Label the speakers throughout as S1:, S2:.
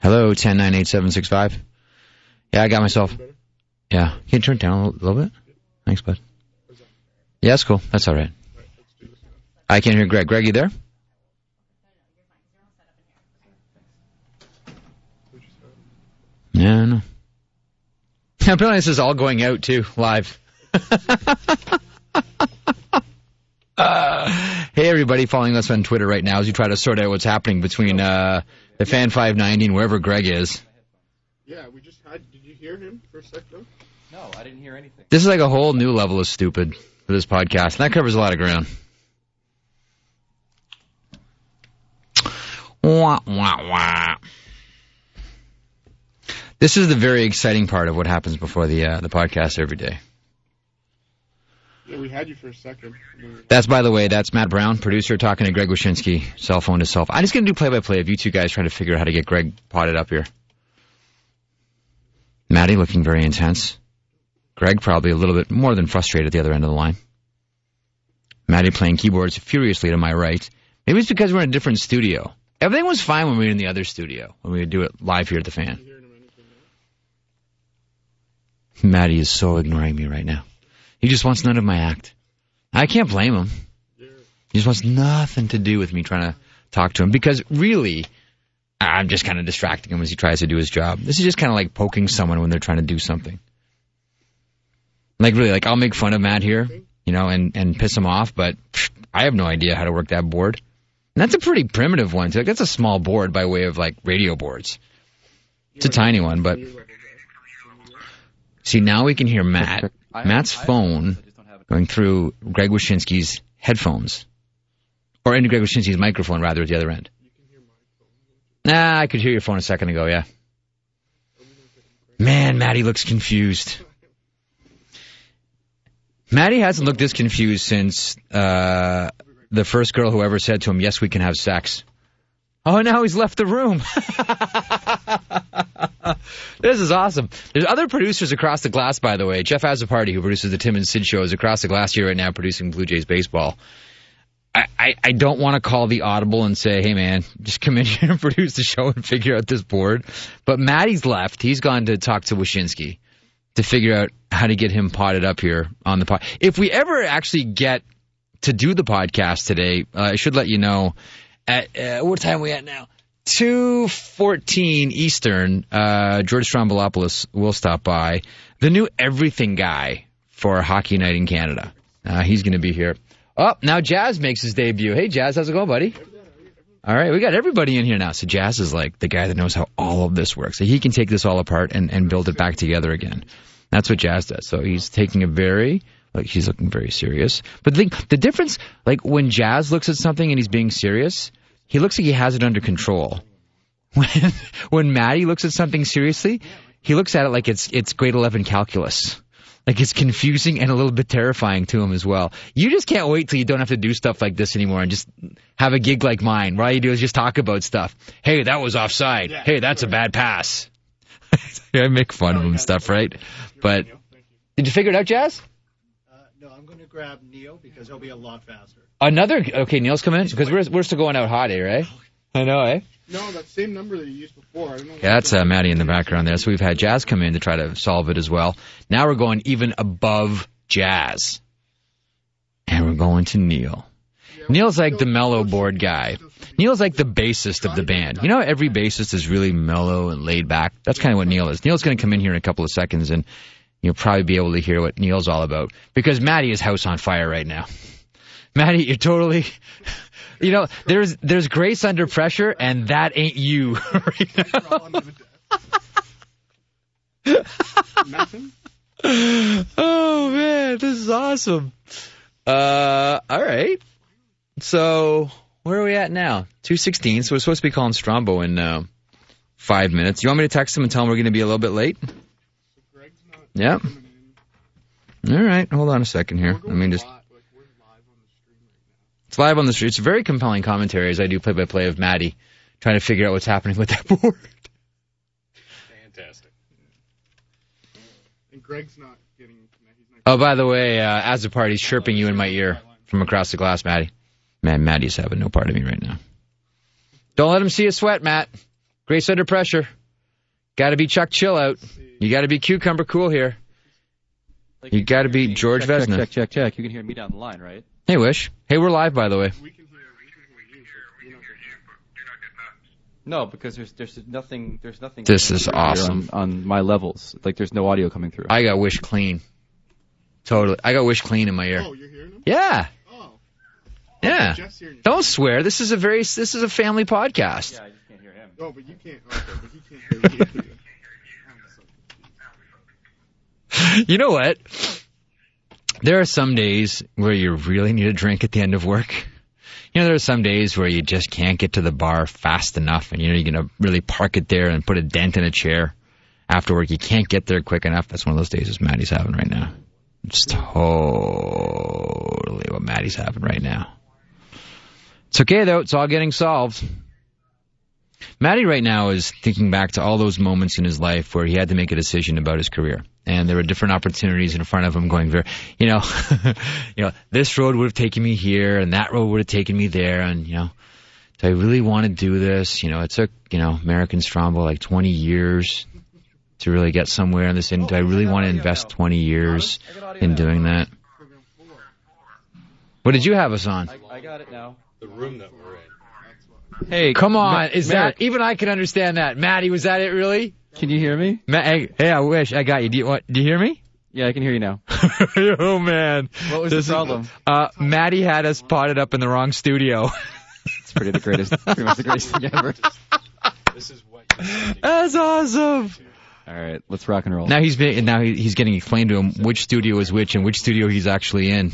S1: Hello, 10-9-8-7-6-5. Yeah, I got myself. Yeah. Can you turn it down a little bit? Thanks, bud. Yeah, that's cool. That's all right. I can't hear Greg. Greg, you there? Yeah, I know. Apparently this is all going out, too, live. Hey, everybody following us on Twitter right now as we try to sort out what's happening between the Fan 590 and wherever Greg is.
S2: Yeah, we just had... Did you hear him for a sec, though?
S3: No, I didn't hear anything.
S1: This is like a whole new level of stupid for this podcast, and that covers a lot of ground. Wah, wah, wah. This is the very exciting part of what happens before the podcast every day.
S2: Yeah, we had you for a second.
S1: That's, by the way, that's Matt Brown, producer, talking to Greg Wyshynski, cell phone to cell phone. I'm just going to do play-by-play of you two guys trying to figure out how to get Greg potted up here. Matty looking very intense. Greg probably a little bit more than frustrated at the other end of the line. Matty playing keyboards furiously to my right. Maybe it's because we're in a different studio. Everything was fine when we were in the other studio, when we would do it live here at the Fan. Matty is so ignoring me right now. He just wants none of my act. I can't blame him. He just wants nothing to do with me trying to talk to him because really, I'm just kind of distracting him as he tries to do his job. This is just kind of like poking someone when they're trying to do something. Like really, like I'll make fun of Matt here, you know, and piss him off, but I have no idea how to work that board. And that's a pretty primitive one, too. Like, that's a small board by way of, like, radio boards. It's a tiny one, but... See, now we can hear Matt's phone going through Greg Wyshynski's headphones. Or into Greg Wyshynski's microphone, rather, at the other end. Nah, I could hear your phone a second ago, yeah. Man, Matty looks confused. Matty hasn't looked this confused since the first girl who ever said to him, yes, we can have sex. Oh, now he's left the room. This is awesome. There's other producers across the glass, by the way. Jeff Azzopardi, who produces the Tim and Sid show, is across the glass here right now producing Blue Jays baseball. I don't want to call the audible and say, hey, man, just come in here and produce the show and figure out this board. But Matty's left. He's gone to talk to Wyshynski to figure out how to get him potted up here on the pod. If we ever actually get to do the podcast today, I should let you know at what time are we at now? 2:14 Eastern. George Strombolopoulos will stop by. The new everything guy for Hockey Night in Canada. He's going to be here. Oh, now Jazz makes his debut. Hey, Jazz, how's it going, buddy? All right, we got everybody in here now. So Jazz is like the guy that knows how all of this works. So he can take this all apart and build it back together again. That's what Jazz does. So he's taking he's looking very serious. But the difference, like when Jazz looks at something and he's being serious, he looks like he has it under control. When Matty looks at something seriously, he looks at it like it's grade 11 calculus. Like it's confusing and a little bit terrifying to him as well. You just can't wait till you don't have to do stuff like this anymore and just have a gig like mine where all you do is just talk about stuff. Hey, that was offside. Yeah, hey, that's a bad pass. I make fun of him and stuff, right? But did you figure it out, Jazz?
S4: No, I'm going to grab Neil because he'll be a lot faster.
S1: Okay, Neil's coming in? Because we're still going out hot, right? I know, eh?
S2: No, that same number that you used before. I don't know.
S1: Yeah, that's Matty in the background there. So we've had Jazz come in to try to solve it as well. Now we're going even above Jazz. And we're going to Neil. Yeah, Neil's like the mellow board guy. Neil's like the bassist of the band. You know, every bassist is really mellow and laid back. That's kind of what Neil is. Neil's going to come in here in a couple of seconds, and you'll probably be able to hear what Neil's all about. Because Matty is house on fire right now. Matty, you're totally... You know, there's grace under pressure, and that ain't you right now. Oh, man, this is awesome. All right. So, where are we at now? 2:16, so we're supposed to be calling Strombo in 5 minutes. You want me to text him and tell him we're going to be a little bit late? Yeah. All right, hold on a second here. Let me just... It's live on the street. It's a very compelling commentary as I do play-by-play of Matty trying to figure out what's happening with that board.
S2: Fantastic. And Greg's not getting...
S1: Oh, by the way, as a party's chirping you in my ear from across the glass, Matty. Man, Matty's having no part of me right now. Don't let him see you sweat, Matt. Grace under pressure. Got to be Chuck Chill out. You got to be Cucumber Cool here. You got to be George Vesna.
S3: Check. You can hear me down the line, right?
S1: Hey, Wish. Hey, we're live, by the way.
S2: We can hear you, but you're not getting
S3: No, because there's nothing.
S1: This is awesome.
S3: On my levels. Like, there's no audio coming through.
S1: I got Wish clean. Totally. I got Wish clean in my ear.
S2: Oh, you're hearing him?
S1: Yeah.
S2: Oh.
S1: Yeah.
S2: Jeff's hearing you.
S1: Don't swear. This is a family podcast.
S3: Yeah, I just can't hear him.
S2: Oh, but you can't. Okay, but he can't hear you.
S1: You know what? There are some days where you really need a drink at the end of work. You know, there are some days where you just can't get to the bar fast enough, and you're going to really park it there and put a dent in a chair after work. You can't get there quick enough. That's one of those days as Maddie's having right now. It's totally what Maddie's having right now. It's okay, though. It's all getting solved. Maddie right now is thinking back to all those moments in his life where he had to make a decision about his career. And there were different opportunities in front of him going, this road would have taken me here and that road would have taken me there. And, do I really want to do this? It took, American Strombo like 20 years to really get somewhere in this. And do I really want to invest 20 years in doing that? What did you have us on?
S3: I got it now.
S5: The room that we're in.
S3: Hey,
S1: come on. Is
S3: Merrick,
S1: that, even I can understand that. Maddie, was that it really?
S3: Can you hear me?
S1: Hey, I wish I got you. Do you hear me?
S3: Yeah, I can hear you now.
S1: Oh, man.
S3: What was the problem?
S1: Maddie had us potted up in the wrong studio.
S3: It's pretty much the greatest thing ever.
S5: This is what you're
S1: That's awesome.
S3: All right, let's rock and roll.
S1: Now he's getting explained to him which studio is which and which studio he's actually in.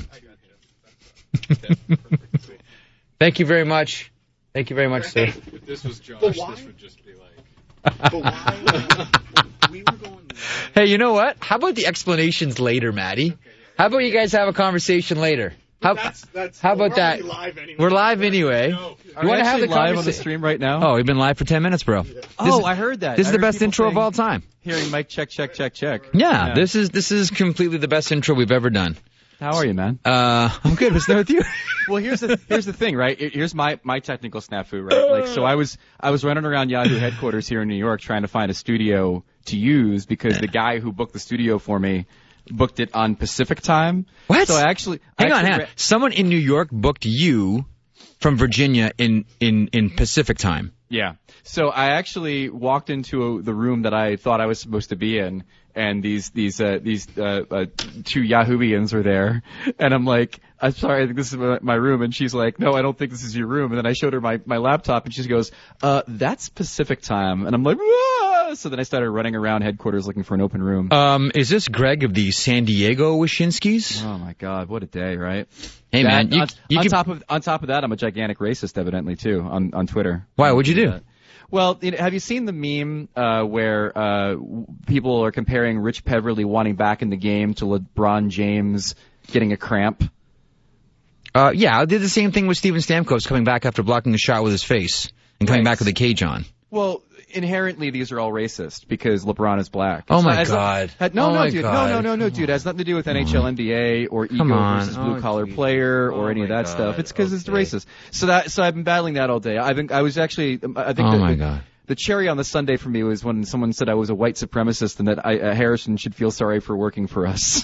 S1: Thank you very much. Thank you very much, sir.
S5: If this was Josh, this would just be like...
S2: But why? We were going...
S1: Hey, you know what? How about the explanations later, Maddie? How about you guys have a conversation later? How about that? We're live anyway.
S3: No.
S1: You want to have the
S3: live on the
S1: conversation
S3: stream right now?
S1: Oh, we've been live for 10 minutes, bro.
S3: I heard that.
S1: This is the best intro of all time.
S3: Hearing Mike check.
S1: Yeah, this is completely the best intro we've ever done.
S3: How are you, man?
S1: I'm good. What's new with you?
S3: Well, here's the thing, right? Here's my technical snafu, right? Like, so I was running around Yahoo headquarters here in New York trying to find a studio to use because the guy who booked the studio for me booked it on Pacific time.
S1: What?
S3: So hang
S1: on. Someone in New York booked you from Virginia in Pacific time.
S3: Yeah. So I actually walked into the room that I thought I was supposed to be in, and these two Yahooians were there, and I'm like, I'm sorry, I think this is my room, and she's like, no, I don't think this is your room, and then I showed her my laptop, and she goes, that's Pacific time, and I'm like, ah! So then I started running around headquarters looking for an open room.
S1: Is this Greg of the San Diego Wyszynskis?
S3: Oh my God, what a day, right?
S1: Hey man,
S3: on top of that, I'm a gigantic racist, evidently too, on Twitter.
S1: Why? What'd you do?
S3: Well, have you seen the meme where people are comparing Rich Peverly wanting back in the game to LeBron James getting a cramp?
S1: Yeah, I did the same thing with Steven Stamkos coming back after blocking a shot with his face and coming back with a cage on.
S3: Well, inherently these are all racist because LeBron is black.
S1: Oh my God!
S3: No, dude. It has nothing to do with NHL, NBA, or ego versus blue collar player, or any of that stuff. It's because it's racist. So I've been battling that all day. I think the cherry on the sundae for me was when someone said I was a white supremacist and that Harrison should feel sorry for working for us.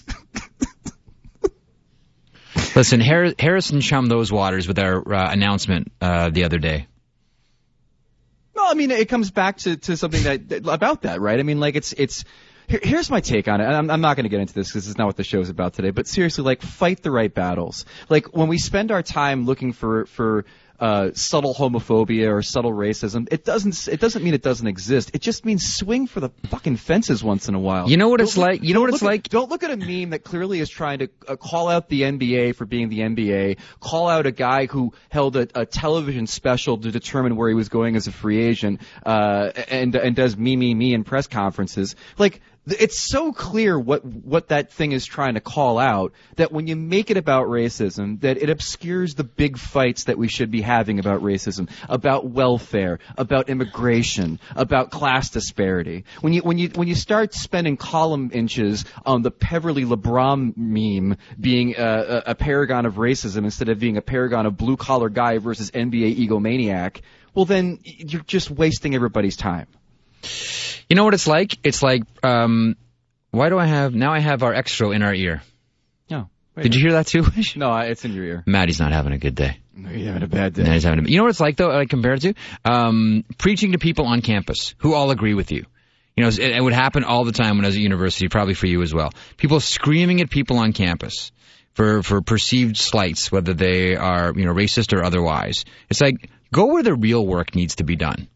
S1: Listen, Harrison chummed those waters with our announcement the other day.
S3: No, I mean, it comes back to something about that, right? I mean, like, here's my take on it, and I'm not going to get into this because it's not what the show is about today, but seriously, like, fight the right battles. Like, when we spend our time looking for subtle homophobia or subtle racism, it doesn't mean it doesn't exist. It just means swing for the fucking fences once in a while.
S1: You know what it's like?
S3: Don't look at a meme that clearly is trying to call out the NBA for being the NBA, call out a guy who held a television special to determine where he was going as a free agent, and does me in press conferences. Like, it's so clear what that thing is trying to call out that when you make it about racism, that it obscures the big fights that we should be having about racism, about welfare, about immigration, about class disparity. When you start spending column inches on the Peverly LeBron meme being a paragon of racism instead of being a paragon of blue collar guy versus NBA egomaniac, well then you're just wasting everybody's time.
S1: You know what it's like? It's like, why do I have our extra in our ear?
S3: No.
S1: Did you hear that too?
S3: No, it's in your ear.
S1: Maddie's not having a good day.
S3: You're having a bad day.
S1: Maddie's having you know what it's like though, I compare it to? Preaching to people on campus who all agree with you. You know, it would happen all the time when I was at university, probably for you as well. People screaming at people on campus for perceived slights, whether they are, you know, racist or otherwise. It's like, go where the real work needs to be done.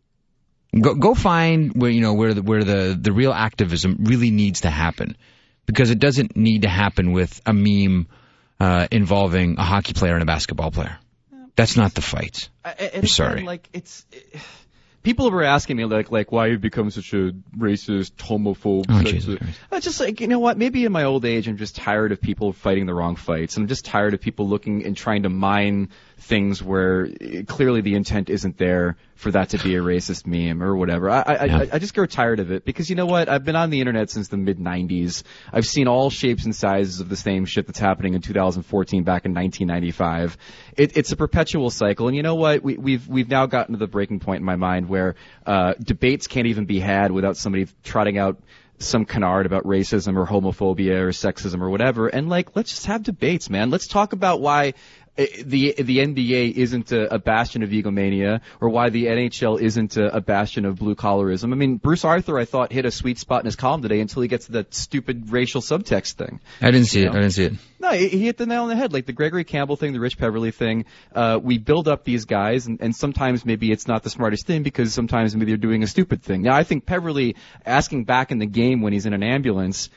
S1: Go find where, you know, where the real activism really needs to happen. Because it doesn't need to happen with a meme involving a hockey player and a basketball player. That's not the fight. I'm sorry.
S3: Like, people were asking me, like, why you become such a racist, homophobe.
S1: Oh, Jesus Christ.
S3: Just like, you know what, maybe in my old age I'm just tired of people fighting the wrong fights. I'm just tired of people looking and trying to mine things where clearly the intent isn't there for that to be a racist meme or whatever. I just grow tired of it because, you know what, I've been on the internet since the mid-90s. I've seen all shapes and sizes of the same shit that's happening in 2014 back in 1995. It's a perpetual cycle, and you know what, we've now gotten to the breaking point in my mind where debates can't even be had without somebody trotting out some canard about racism or homophobia or sexism or whatever, and like, let's just have debates, man. Let's talk about why the NBA isn't a bastion of egomania, or why the NHL isn't a bastion of blue-collarism. I mean, Bruce Arthur, I thought, hit a sweet spot in his column today until he gets to that stupid racial subtext thing.
S1: I didn't see it.
S3: No, he hit the nail on the head. Like the Gregory Campbell thing, the Rich Peverly thing. We build up these guys, and sometimes maybe it's not the smartest thing because sometimes maybe they're doing a stupid thing. Now, I think Peverly asking back in the game when he's in an ambulance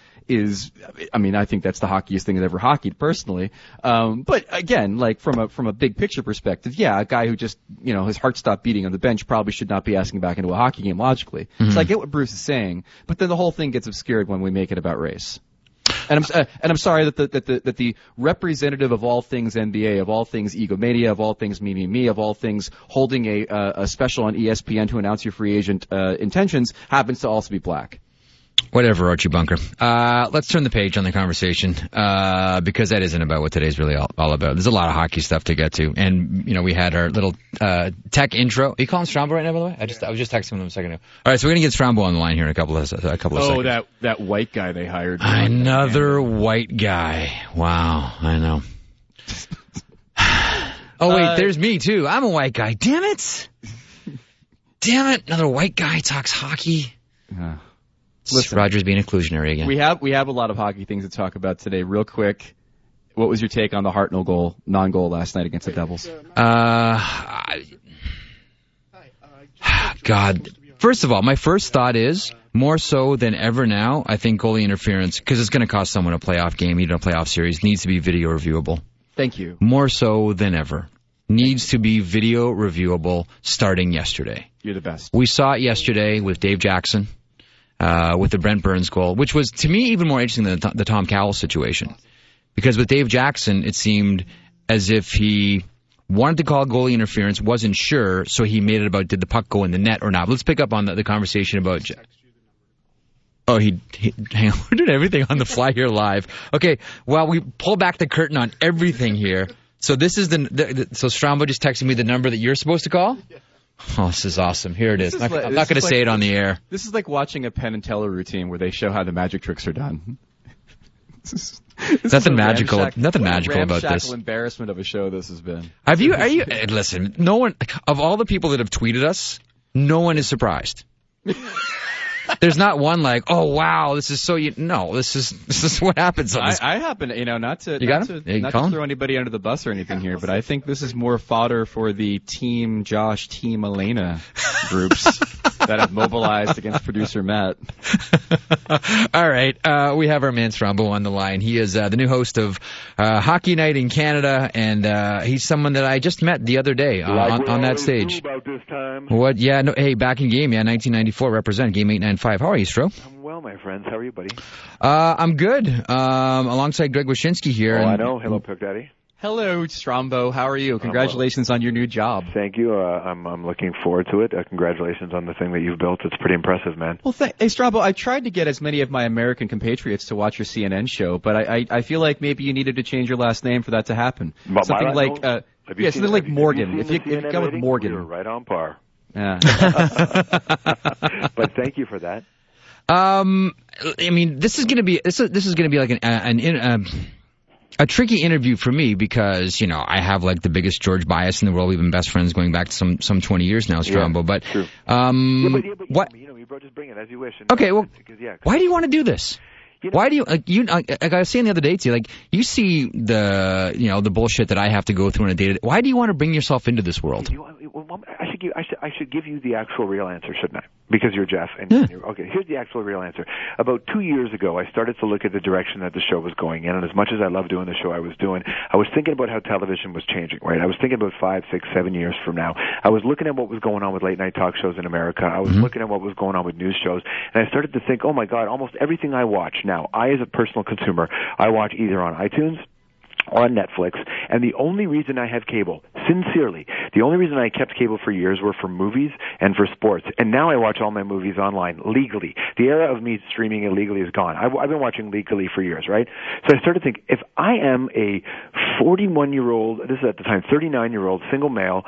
S3: I think that's the hockiest thing that ever hockeyed, personally. But again, like from a big picture perspective, yeah, a guy who just, you know, his heart stopped beating on the bench probably should not be asking back into a hockey game logically. Mm-hmm. So I get what Bruce is saying, but then the whole thing gets obscured when we make it about race. And I'm sorry that the representative of all things NBA, of all things egomania, of all things me, of all things holding a special on ESPN to announce your free agent intentions happens to also be black.
S1: Whatever, Archie Bunker. Let's turn the page on the conversation, because that isn't about what today's really all about. There's a lot of hockey stuff to get to. And, you know, we had our little tech intro. Are you calling Strombo right now, by the way? I was just texting him a second ago. All right, so we're going to get Strombo on the line here in a couple of seconds.
S3: Oh, that white guy they hired.
S1: Another white guy. Wow, I know. Oh, wait, there's me, too. I'm a white guy. Damn it. Another white guy talks hockey. Listen, Roger's being inclusionary again.
S3: We have a lot of hockey things to talk about today. Real quick, what was your take on the Hartnell non-goal last night against the Devils?
S1: God. First of all, my first thought is, more so than ever now, I think goalie interference, because it's going to cost someone a playoff game, even a playoff series, needs to be video reviewable.
S3: Thank you.
S1: More so than ever. Needs to be video reviewable starting yesterday.
S3: You're the best.
S1: We saw it yesterday with Dave Jackson. With the Brent Burns goal, which was, to me, even more interesting than the Tom Cowell situation. Because with Dave Jackson, it seemed as if he wanted to call goalie interference, wasn't sure, so he made it about did the puck go in the net or not. Let's pick up on the conversation about... Oh, hang on, we're doing everything on the fly here live. Okay, well, we pull back the curtain on everything here. So this is so Strombo just texted me the number that you're supposed to call? Oh, this is awesome. Here it is. I'm not going to say it on the air.
S3: This is like watching a Penn and Teller routine where they show how the magic tricks are done.
S1: Nothing magical about this.
S3: Ramshackle embarrassment of a show this has been.
S1: Listen, no one, of all the people that have tweeted us, no one is surprised. There's not one like, oh wow, this is so. No, this is what happens.
S3: I happen, not to throw anybody under the bus or anything here, but I think this is more fodder for the Team Josh, Team Elena groups that have mobilized against producer Matt.
S1: All right, we have our man Strombo on the line. He is the new host of Hockey Night in Canada, and he's someone that I just met the other day on that stage.
S6: About this time.
S1: What? Yeah. No. Hey, back in game. Yeah, 1994. Represent game 895. How are you, Stro?
S6: I'm well, my friends. How are you, buddy?
S1: I'm good. Alongside Greg Wyshynski here.
S6: I know. Hello, Puck Daddy.
S3: Hello, Strombo. How are you? Congratulations on your new job.
S6: Thank you. I'm looking forward to it. Congratulations on the thing that you've built. It's pretty impressive, man.
S3: Well, hey, Strombo, I tried to get as many of my American compatriots to watch your CNN show, but I feel like maybe you needed to change your last name for that to happen.
S6: Something
S3: like
S6: Have you
S3: Yeah,
S6: seen-
S3: something like
S6: have you
S3: Morgan.
S6: seen
S3: If
S6: the
S3: you
S6: CNN
S3: go with
S6: rating?
S3: Morgan.
S6: We were right on par.
S3: Yeah.
S6: But thank you for that.
S1: I mean, this is going to be like a tricky interview for me because, you know, I have like the biggest George bias in the world. We've been best friends going back to some 20 years now, Strombo.
S6: Yeah,
S1: but
S6: true. But
S1: what?
S6: you know, you bro, just bring it as you wish. And
S1: Okay, well,
S6: yeah,
S1: why do you want to do this?
S6: you know,
S1: Why do you like I was saying the other day to you, like, you see the bullshit that I have to go through on a day. Why do you want to bring yourself into this world?
S6: I should give you the actual real answer, shouldn't I? Because you're Jeff. And
S1: Yeah.
S6: okay, here's the actual real answer. About 2 years ago, I started to look at the direction that the show was going in, and as much as I love doing the show I was doing, I was thinking about how television was changing, right? I was thinking about 5, 6, 7 years from now. I was looking at what was going on with late-night talk shows in America. I was looking at what was going on with news shows, and I started to think, oh my God, almost everything I watch now, I as a personal consumer, I watch either on iTunes or on Netflix, and the only reason I have cable, sincerely, the only reason I kept cable for years were for movies and for sports, and now I watch all my movies online, legally. The era of me streaming illegally is gone. I've been watching legally for years, right? So I started to think, if I am a 41-year-old, this is at the time, 39-year-old single male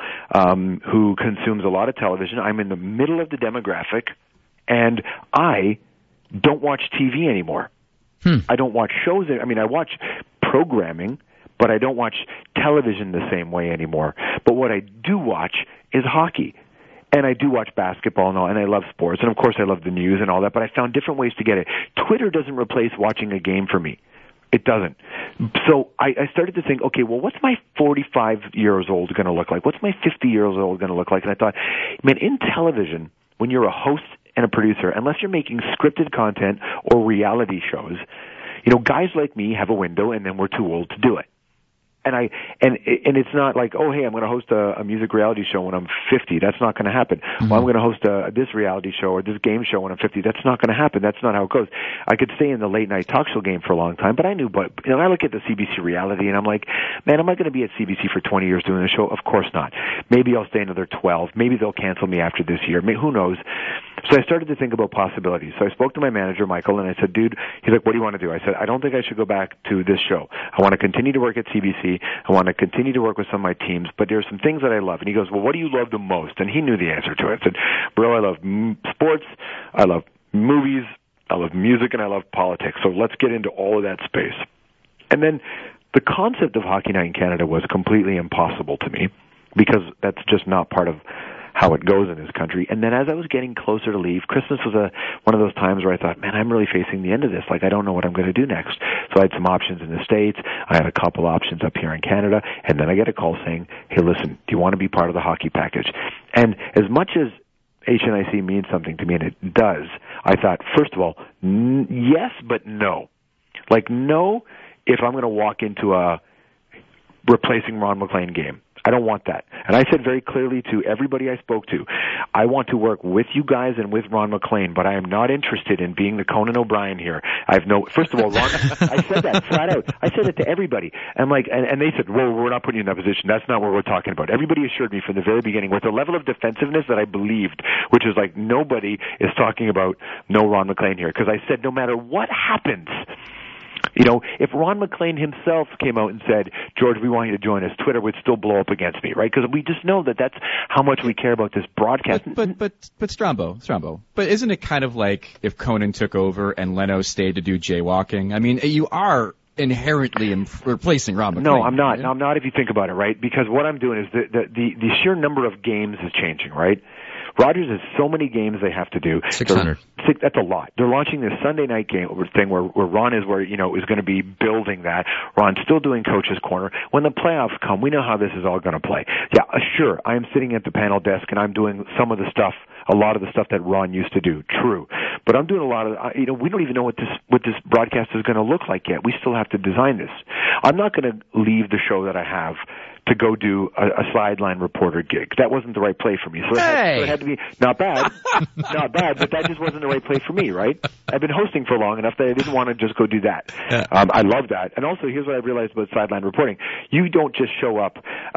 S6: who consumes a lot of television, I'm in the middle of the demographic, and I don't watch TV anymore. I don't watch shows. I mean, I watch programming, but I don't watch television the same way anymore. But what I do watch is hockey. And I do watch basketball and all, and I love sports. And of course I love the news and all that, but I found different ways to get it. Twitter doesn't replace watching a game for me. It doesn't. So I started to think, okay, well, what's my 45 years old going to look like? What's my 50 years old going to look like? And I thought, man, in television, when you're a host and a producer, unless you're making scripted content or reality shows, you know, guys like me have a window and then we're too old to do it. And it's not like, oh, hey, I'm going to host a music reality show when I'm 50. That's not going to happen. Mm-hmm. Well, I'm going to host this reality show or this game show when I'm 50. That's not going to happen. That's not how it goes. I could stay in the late night talk show game for a long time, but I knew, I look at the CBC reality and I'm like, man, am I going to be at CBC for 20 years doing the show? Of course not. Maybe I'll stay another 12. Maybe they'll cancel me after this year. Who knows? So I started to think about possibilities. So I spoke to my manager, Michael, and I said, dude, he's like, what do you want to do? I said, I don't think I should go back to this show. I want to continue to work at CBC. I want to continue to work with some of my teams, but there are some things that I love. And he goes, well, what do you love the most? And he knew the answer to it. I said, bro, I love sports. I love movies. I love music, and I love politics. So let's get into all of that space. And then the concept of Hockey Night in Canada was completely impossible to me because that's just not part of how it goes in this country. And then as I was getting closer to leave, Christmas was one of those times where I thought, man, I'm really facing the end of this. Like, I don't know what I'm going to do next. So I had some options in the States. I had a couple options up here in Canada. And then I get a call saying, hey, listen, do you want to be part of the hockey package? And as much as HNIC means something to me, and it does, I thought, first of all, yes, but no. Like, no, if I'm going to walk into a replacing Ron McLean game. I don't want that. And I said very clearly to everybody I spoke to, I want to work with you guys and with Ron McLean, but I am not interested in being the Conan O'Brien here. First of all, Ron, I said that flat out. I said it to everybody. I'm like, and they said, well, we're not putting you in that position. That's not what we're talking about. Everybody assured me from the very beginning with a level of defensiveness that I believed, which is like nobody is talking about no Ron McLean here. Because I said no matter what happens, you know, if Ron McLean himself came out and said, George, we want you to join us, Twitter would still blow up against me, right? Because we just know that that's how much we care about this broadcast.
S3: But Strombo, but isn't it kind of like if Conan took over and Leno stayed to do jaywalking? I mean, you are inherently replacing Ron McLean.
S6: No, I'm not.
S3: Right?
S6: No, I'm not if you think about it, right? Because what I'm doing is the sheer number of games is changing, right? Rogers has so many games they have to do.
S1: 600.
S6: That's a lot. They're launching this Sunday night game thing where Ron is going to be building that. Ron's still doing Coach's Corner. When the playoffs come, we know how this is all going to play. Yeah, sure, I am sitting at the panel desk and I'm doing some of the stuff, a lot of the stuff that Ron used to do. True. But I'm doing a lot of, we don't even know what this broadcast is going to look like yet. We still have to design this. I'm not going to leave the show that I have to go do a sideline reporter gig. That wasn't the right play for me. So it had to be not bad, but that just wasn't the right play for me, right? I've been hosting for long enough that I didn't want to just go do that. Yeah. I love that. And also, here's what I realized about sideline reporting. You don't just show up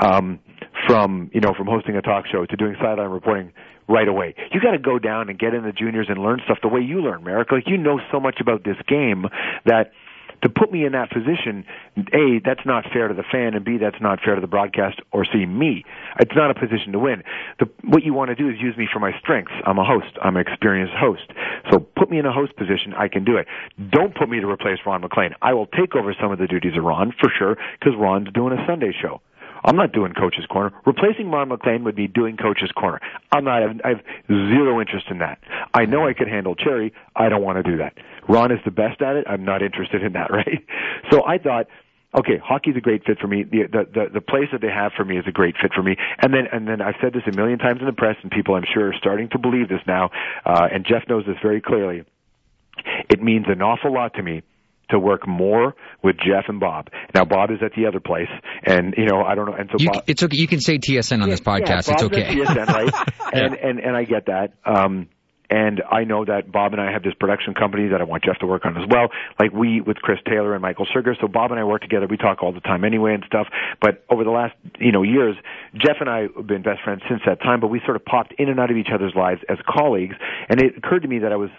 S6: from hosting a talk show to doing sideline reporting right away. You got to go down and get in the juniors and learn stuff the way you learn, Merrick. Like, you know so much about this game that to put me in that position, A, that's not fair to the fan, and B, that's not fair to the broadcast or C, me. It's not a position to win. What you want to do is use me for my strengths. I'm a host. I'm an experienced host. So put me in a host position. I can do it. Don't put me to replace Ron MacLean. I will take over some of the duties of Ron, for sure, because Ron's doing a Sunday show. I'm not doing Coach's Corner. Replacing Ron MacLean would be doing Coach's Corner. I have zero interest in that. I know I could handle Cherry. I don't want to do that. Ron is the best at it. I'm not interested in that, right? So I thought, okay, hockey's a great fit for me. The place that they have for me is a great fit for me. And then I've said this a million times in the press, and people I'm sure are starting to believe this now, and Jeff knows this very clearly. It means an awful lot to me to work more with Jeff and Bob. Now, Bob is at the other place, and, I don't know. And so
S1: it's okay. You can say TSN on this podcast.
S6: Yeah,
S1: it's
S6: Bob's
S1: okay.
S6: At TSN, right? and I get that. And I know that Bob and I have this production company that I want Jeff to work on as well, like we with Chris Taylor and Michael Sugar. So Bob and I work together. We talk all the time anyway and stuff. But over the last, years, Jeff and I have been best friends since that time, but we sort of popped in and out of each other's lives as colleagues. And it occurred to me that I was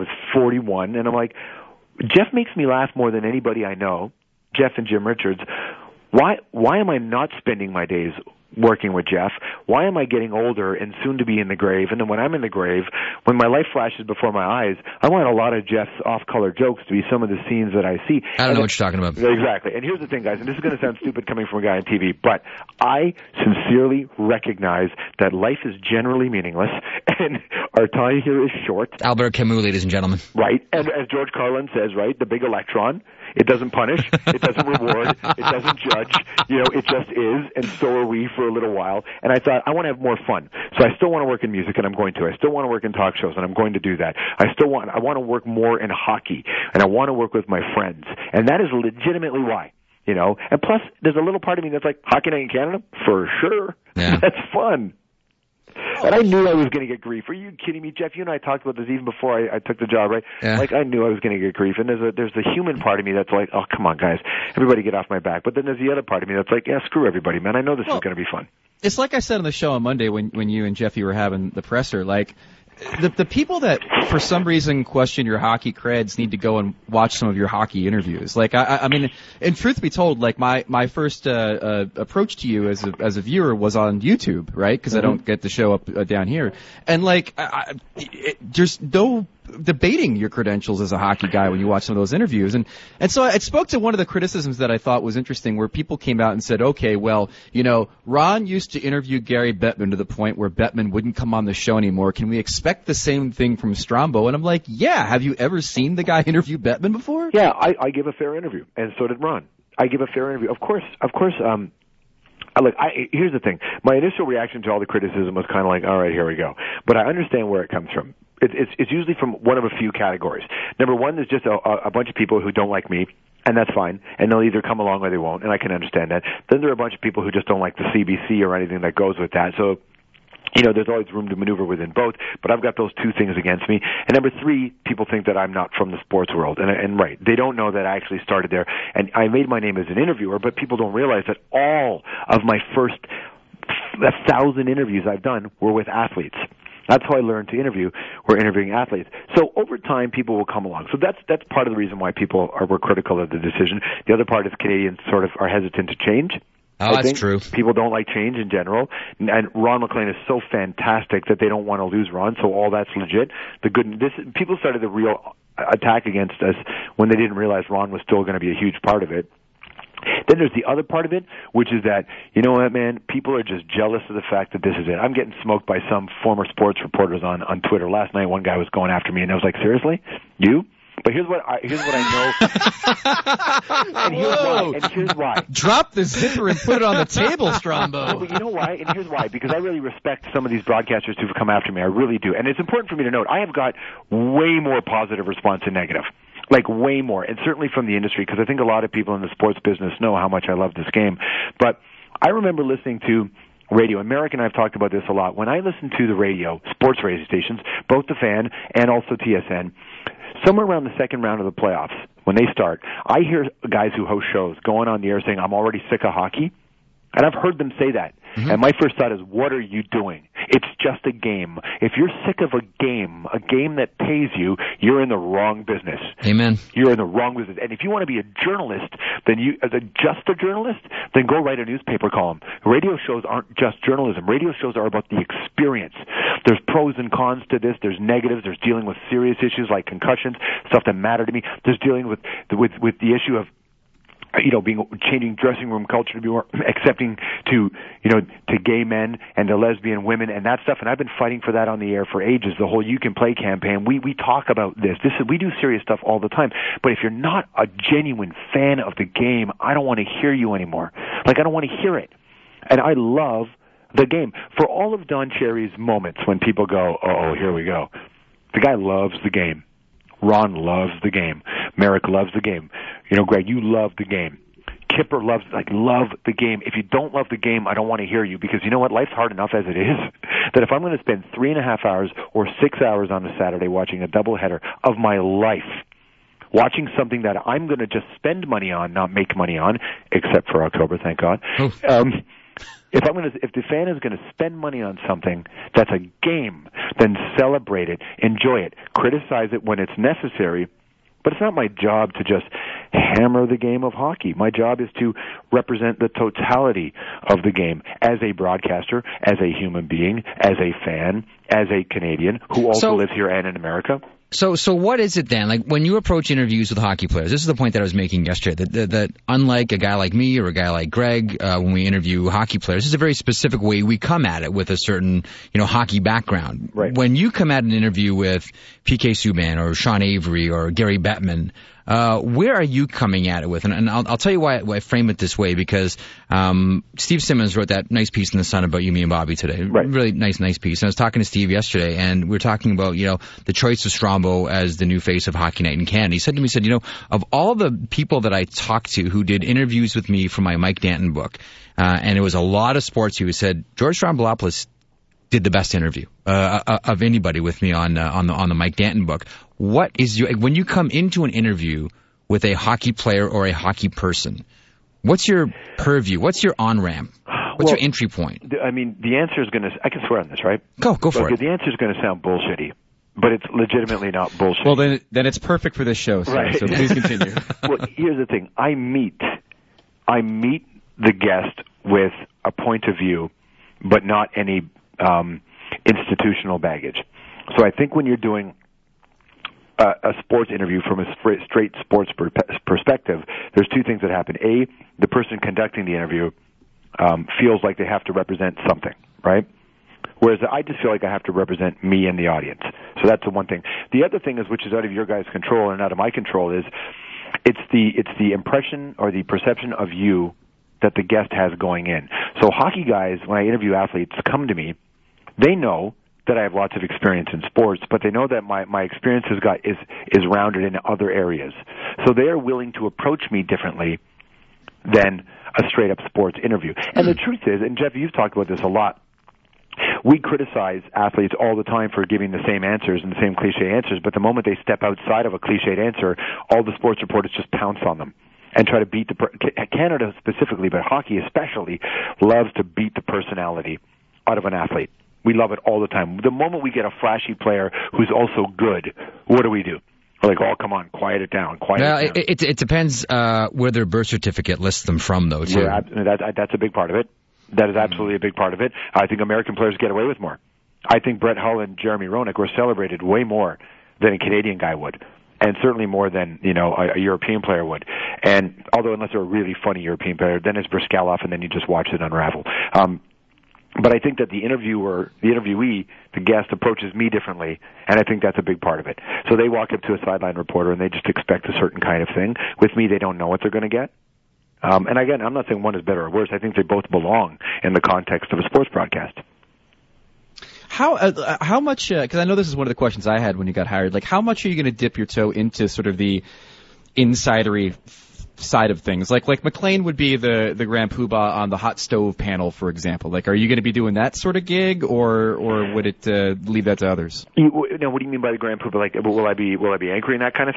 S6: 41, and I'm like, Jeff makes me laugh more than anybody I know, Jeff and Jim Richards. Why am I not spending my days working with Jeff? Why am I getting older and soon to be in the grave? And then when I'm in the grave, when my life flashes before my eyes, I want a lot of Jeff's off-color jokes to be some of the scenes that I see.
S1: I don't know what you're talking about.
S6: Exactly. And here's the thing, guys, and this is going to sound stupid coming from a guy on TV, but I sincerely recognize that life is generally meaningless, and our time here is short.
S1: Albert Camus, ladies and gentlemen.
S6: Right. And as George Carlin says, right, the big electron, it doesn't punish, it doesn't reward, it doesn't judge, it just is, and so are we for a little while. And I thought, I want to have more fun. So I still want to work in music, and I'm going to. I still want to work in talk shows, and I'm going to do that. I want to work more in hockey, and I want to work with my friends. And that is legitimately why. And plus, there's a little part of me that's like, Hockey Night in Canada? For sure.
S1: Yeah.
S6: That's fun. And I knew I was going to get grief. Are you kidding me, Jeff? You and I talked about this even before I took the job, right?
S1: Yeah.
S6: Like, I knew I was going to get grief. And there's the human part of me that's like, oh, come on, guys. Everybody get off my back. But then there's the other part of me that's like, yeah, screw everybody, man. I know this is going to be fun.
S3: It's like I said on the show on Monday when you and Jeffy were having the presser, like, the people that for some reason question your hockey creds need to go and watch some of your hockey interviews. Like, I mean, and truth be told, like my first approach to you as a viewer was on YouTube, right? Because I don't get the show up down here, and like there's no debating your credentials as a hockey guy when you watch some of those interviews. And so I spoke to one of the criticisms that I thought was interesting, where people came out and said, okay, well, Ron used to interview Gary Bettman to the point where Bettman wouldn't come on the show anymore. Can we expect the same thing from Strombo? And I'm like, yeah, have you ever seen the guy interview Bettman before?
S6: Yeah, I give a fair interview, and so did Ron. I give a fair interview. Of course, look, here's the thing. My initial reaction to all the criticism was kind of like, all right, here we go. But I understand where it comes from. It's usually from one of a few categories. Number one, there's just a bunch of people who don't like me, and that's fine. And they'll either come along or they won't, and I can understand that. Then there are a bunch of people who just don't like the CBC or anything that goes with that. So, there's always room to maneuver within both, but I've got those two things against me. And number three, people think that I'm not from the sports world. And right, they don't know that I actually started there. And I made my name as an interviewer, but people don't realize that all of my first 1,000 interviews I've done were with athletes. That's how I learned to interview. We're interviewing athletes. So over time, people will come along. So that's part of the reason why people were critical of the decision. The other part is Canadians sort of are hesitant to change.
S1: Oh, that's true.
S6: People don't like change in general, and Ron MacLean is so fantastic that they don't want to lose Ron. So all that's legit. People started the real attack against us when they didn't realize Ron was still going to be a huge part of it. Then there's the other part of it, which is that, you know what, man, people are just jealous of the fact that this is it. I'm getting smoked by some former sports reporters on Twitter. Last night, one guy was going after me, and I was like, seriously? You? But here's what I know. And here's why.
S3: Drop the zipper and put it on the table, Strombo.
S6: No, but you know why? And here's why. Because I really respect some of these broadcasters who've come after me. I really do. And it's important for me to note, I have got way more positive response than negative. Like, way more. And certainly from the industry, because I think a lot of people in the sports business know how much I love this game. But I remember listening to radio, and Merrick and I have talked about this a lot. When I listen to the radio, sports radio stations, both the Fan and also TSN, somewhere around the second round of the playoffs, when they start, I hear guys who host shows going on the air saying, I'm already sick of hockey. And I've heard them say that. Mm-hmm. And my first thought is, what are you doing? It's just a game. If you're sick of a game that pays you, you're in the wrong business.
S1: Amen.
S6: You're in the wrong business. And if you want to be a journalist, then just a journalist, then go write a newspaper column. Radio shows aren't just journalism. Radio shows are about the experience. There's pros and cons to this. There's negatives. There's dealing with serious issues like concussions, stuff that matter to me. There's dealing with the issue of changing dressing room culture to be more accepting to gay men and to lesbian women and that stuff. And I've been fighting for that on the air for ages. The whole You Can Play campaign. We talk about this. We do serious stuff all the time. But if you're not a genuine fan of the game, I don't want to hear you anymore. Like, I don't want to hear it. And I love the game. For all of Don Cherry's moments when people go, oh, here we go. The guy loves the game. Ron loves the game. Merrick loves the game. Greg, you love the game. Kipper love the game. If you don't love the game, I don't want to hear you, because you know what? Life's hard enough as it is. That if I'm going to spend 3.5 hours or 6 hours on a Saturday watching a doubleheader of my life, watching something that I'm going to just spend money on, not make money on, except for October, thank God. If the fan is going to spend money on something that's a game, then celebrate it, enjoy it, criticize it when it's necessary. But it's not my job to just hammer the game of hockey. My job is to represent the totality of the game as a broadcaster, as a human being, as a fan, as a Canadian who also lives here and in America.
S1: So what is it then? Like, when you approach interviews with hockey players, this is the point that I was making yesterday, that unlike a guy like me or a guy like Greg, when we interview hockey players, this is a very specific way we come at it with a certain, hockey background.
S6: Right.
S1: When you come at an interview with PK Subban or Sean Avery or Gary Bettman, where are you coming at it with? And I'll tell you why I frame it this way, because Steve Simmons wrote that nice piece in The Sun about you, me, and Bobby today.
S6: Right.
S1: Really nice piece. And I was talking to Steve yesterday, and we were talking about, the choice of Strombo as the new face of Hockey Night in Canada. He said to me, of all the people that I talked to who did interviews with me for my Mike Danton book, and it was a lot of sports, he said, George Stroumboulopoulos did the best interview of anybody with me on the Mike Danton book. What is when you come into an interview with a hockey player or a hockey person, what's your purview? What's your on-ramp? What's your entry point?
S6: I mean, the answer is going to... I can swear on this, right?
S1: Go for it.
S6: The answer is going to sound bullshitty, but it's legitimately not bullshit.
S3: Well, then it's perfect for this show, sir,
S6: right.
S3: So please continue.
S6: Well, here's the thing. I meet the guest with a point of view, but not any institutional baggage. So I think when you're doing a sports interview from a straight sports perspective, there's two things that happen. A, the person conducting the interview feels like they have to represent something, right? Whereas I just feel like I have to represent me and the audience. So that's the one thing. The other thing is, which is out of your guys' control and out of my control, is it's the impression or the perception of you that the guest has going in. So hockey guys, when I interview athletes, come to me, they know that I have lots of experience in sports, but they know that my experience is rounded in other areas. So they are willing to approach me differently than a straight-up sports interview. And the truth is, and Jeff, you've talked about this a lot, we criticize athletes all the time for giving the same answers and the same cliche answers, but the moment they step outside of a cliched answer, all the sports reporters just pounce on them and try to beat Canada specifically, but hockey especially, loves to beat the personality out of an athlete. We love it all the time. The moment we get a flashy player who's also good, what do? We're like, oh, come on, quiet it down.
S1: It depends where their birth certificate lists them from, though, too.
S6: Yeah, that's a big part of it. That is absolutely a big part of it. I think American players get away with more. I think Brett Hull and Jeremy Roenick were celebrated way more than a Canadian guy would, and certainly more than a European player would. And although unless they're a really funny European player, then it's Briskelov, and then you just watch it unravel. But I think that the interviewee, the guest, approaches me differently, and I think that's a big part of it. So they walk up to a sideline reporter, and they just expect a certain kind of thing. With me, they don't know what they're going to get. And again, I'm not saying one is better or worse. I think they both belong in the context of a sports broadcast.
S3: How much, because I know this is one of the questions I had when you got hired, like how much are you going to dip your toe into sort of the insidery side of things? Like McLean would be the Grand Poobah on the hot stove panel, for example. Like, are you going to be doing that sort of gig, or would it leave that to others?
S6: What do you mean by the Grand Poobah? Like, will I be anchoring that kind of thing?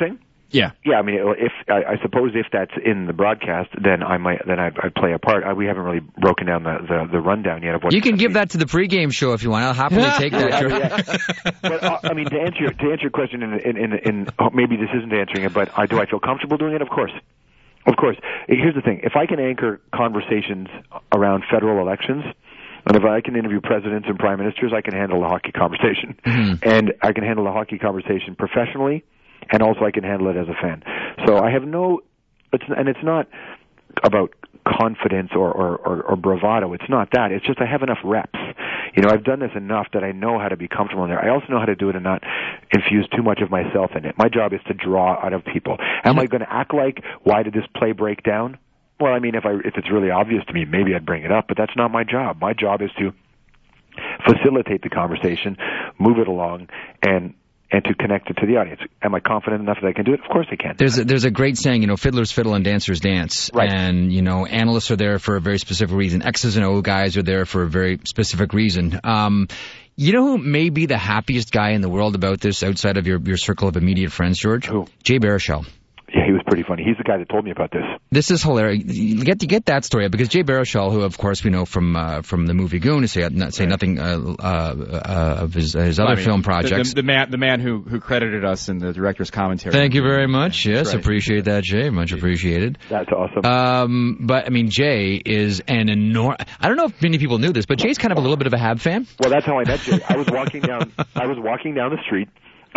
S3: Yeah.
S6: Yeah, I mean, if I suppose if that's in the broadcast, then I'd play a part. We haven't really broken down the rundown yet of what
S1: You can give that to the pregame show if you want. I'll happily take that.
S6: Yeah. But I mean, to answer your question, in maybe this isn't answering it, but do I feel comfortable doing it? Of course. Of course. Here's the thing: if I can anchor conversations around federal elections, and if I can interview presidents and prime ministers, I can handle a hockey conversation, and I can handle a hockey conversation professionally. And also I can handle it as a fan. So I have it's not about confidence or bravado. It's not that. It's just I have enough reps. You know, I've done this enough that I know how to be comfortable in there. I also know how to do it and not infuse too much of myself in it. My job is to draw out of people. Am I going to act like, why did this play break down? Well, I mean, if it's really obvious to me, maybe I'd bring it up, but that's not my job. My job is to facilitate the conversation, move it along, and to connect it to the audience. Am I confident enough that I can do it? Of course I can.
S1: There's a great saying, fiddlers fiddle and dancers dance.
S6: Right.
S1: And, analysts are there for a very specific reason. X's and O guys are there for a very specific reason. You know who may be the happiest guy in the world about this outside of your circle of immediate friends, George?
S6: Who?
S1: Jay Baruchel.
S6: Yeah, he was pretty funny. He's the guy that told me about this.
S1: This is hilarious. You get that story up because Jay Baruchel, who of course we know from the movie Goon, to say nothing of his other film projects.
S3: The man who credited us in the director's commentary.
S1: Thank you very much. Yes,
S3: right.
S1: Appreciate that, Jay. Much appreciated.
S6: That's awesome.
S1: But I mean, Jay is an enormous. I don't know if many people knew this, but Jay's kind of a little bit of a Habs fan.
S6: Well, that's how I met Jay. I was walking down the street.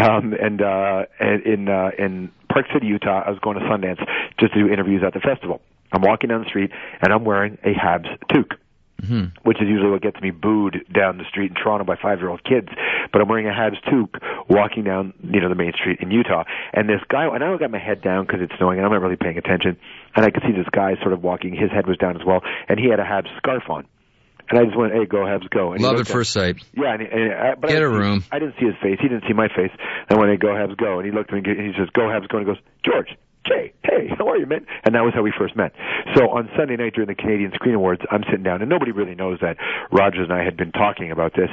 S6: In Park City, Utah, I was going to Sundance just to do interviews at the festival. I'm walking down the street, and I'm wearing a Habs toque, which is usually what gets me booed down the street in Toronto by 5-year-old kids. But I'm wearing a Habs toque walking down, the main street in Utah. And this guy, and I got my head down because it's snowing, and I'm not really paying attention. And I could see this guy sort of walking. His head was down as well, and he had a Habs scarf on. And I just went, hey, go Habs, go. And
S1: love at first sight.
S6: Yeah. But
S1: Get a room.
S6: I didn't see his face. He didn't see my face. And when I go Habs, go. And he looked at me and he says, go Habs, go. And he goes, George, Jay, hey, how are you, man? And that was how we first met. So on Sunday night during the Canadian Screen Awards, I'm sitting down, and nobody really knows that Rogers and I had been talking about this.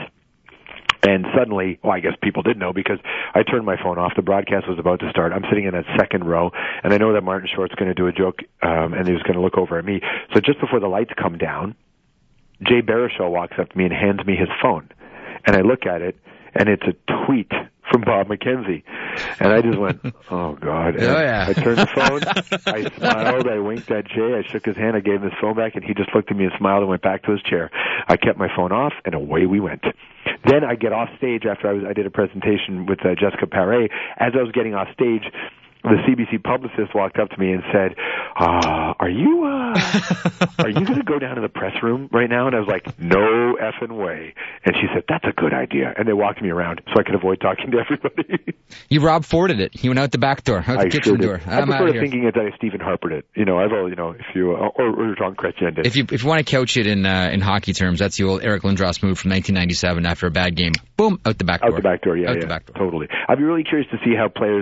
S6: And suddenly, I guess people did know because I turned my phone off. The broadcast was about to start. I'm sitting in that second row, and I know that Martin Short's going to do a joke, and he was going to look over at me. So just before the lights come down, Jay Baruchel walks up to me and hands me his phone. And I look at it, and it's a tweet from Bob McKenzie. And I just went, oh, God. And I turned the phone. I smiled. I winked at Jay. I shook his hand. I gave him his phone back, and he just looked at me and smiled and went back to his chair. I kept my phone off, and away we went. Then I get off stage after I did a presentation with Jessica Paré. As I was getting off stage, the CBC publicist walked up to me and said, are you going to go down to the press room right now? And I was like, no effing way. And she said, that's a good idea. And they walked me around so I could avoid talking to everybody.
S1: You Rob Forded it. He went out the back door, out the kitchen door.
S6: I prefer thinking that I Stephen Harpered it. I've always, if you, or John Chrétien did.
S1: If you want to couch it in hockey terms, that's the old Eric Lindros move from 1997 after a bad game. Boom, out the back door.
S6: Out the back door, yeah.
S1: The back door.
S6: Totally. I'd be really curious to see how players,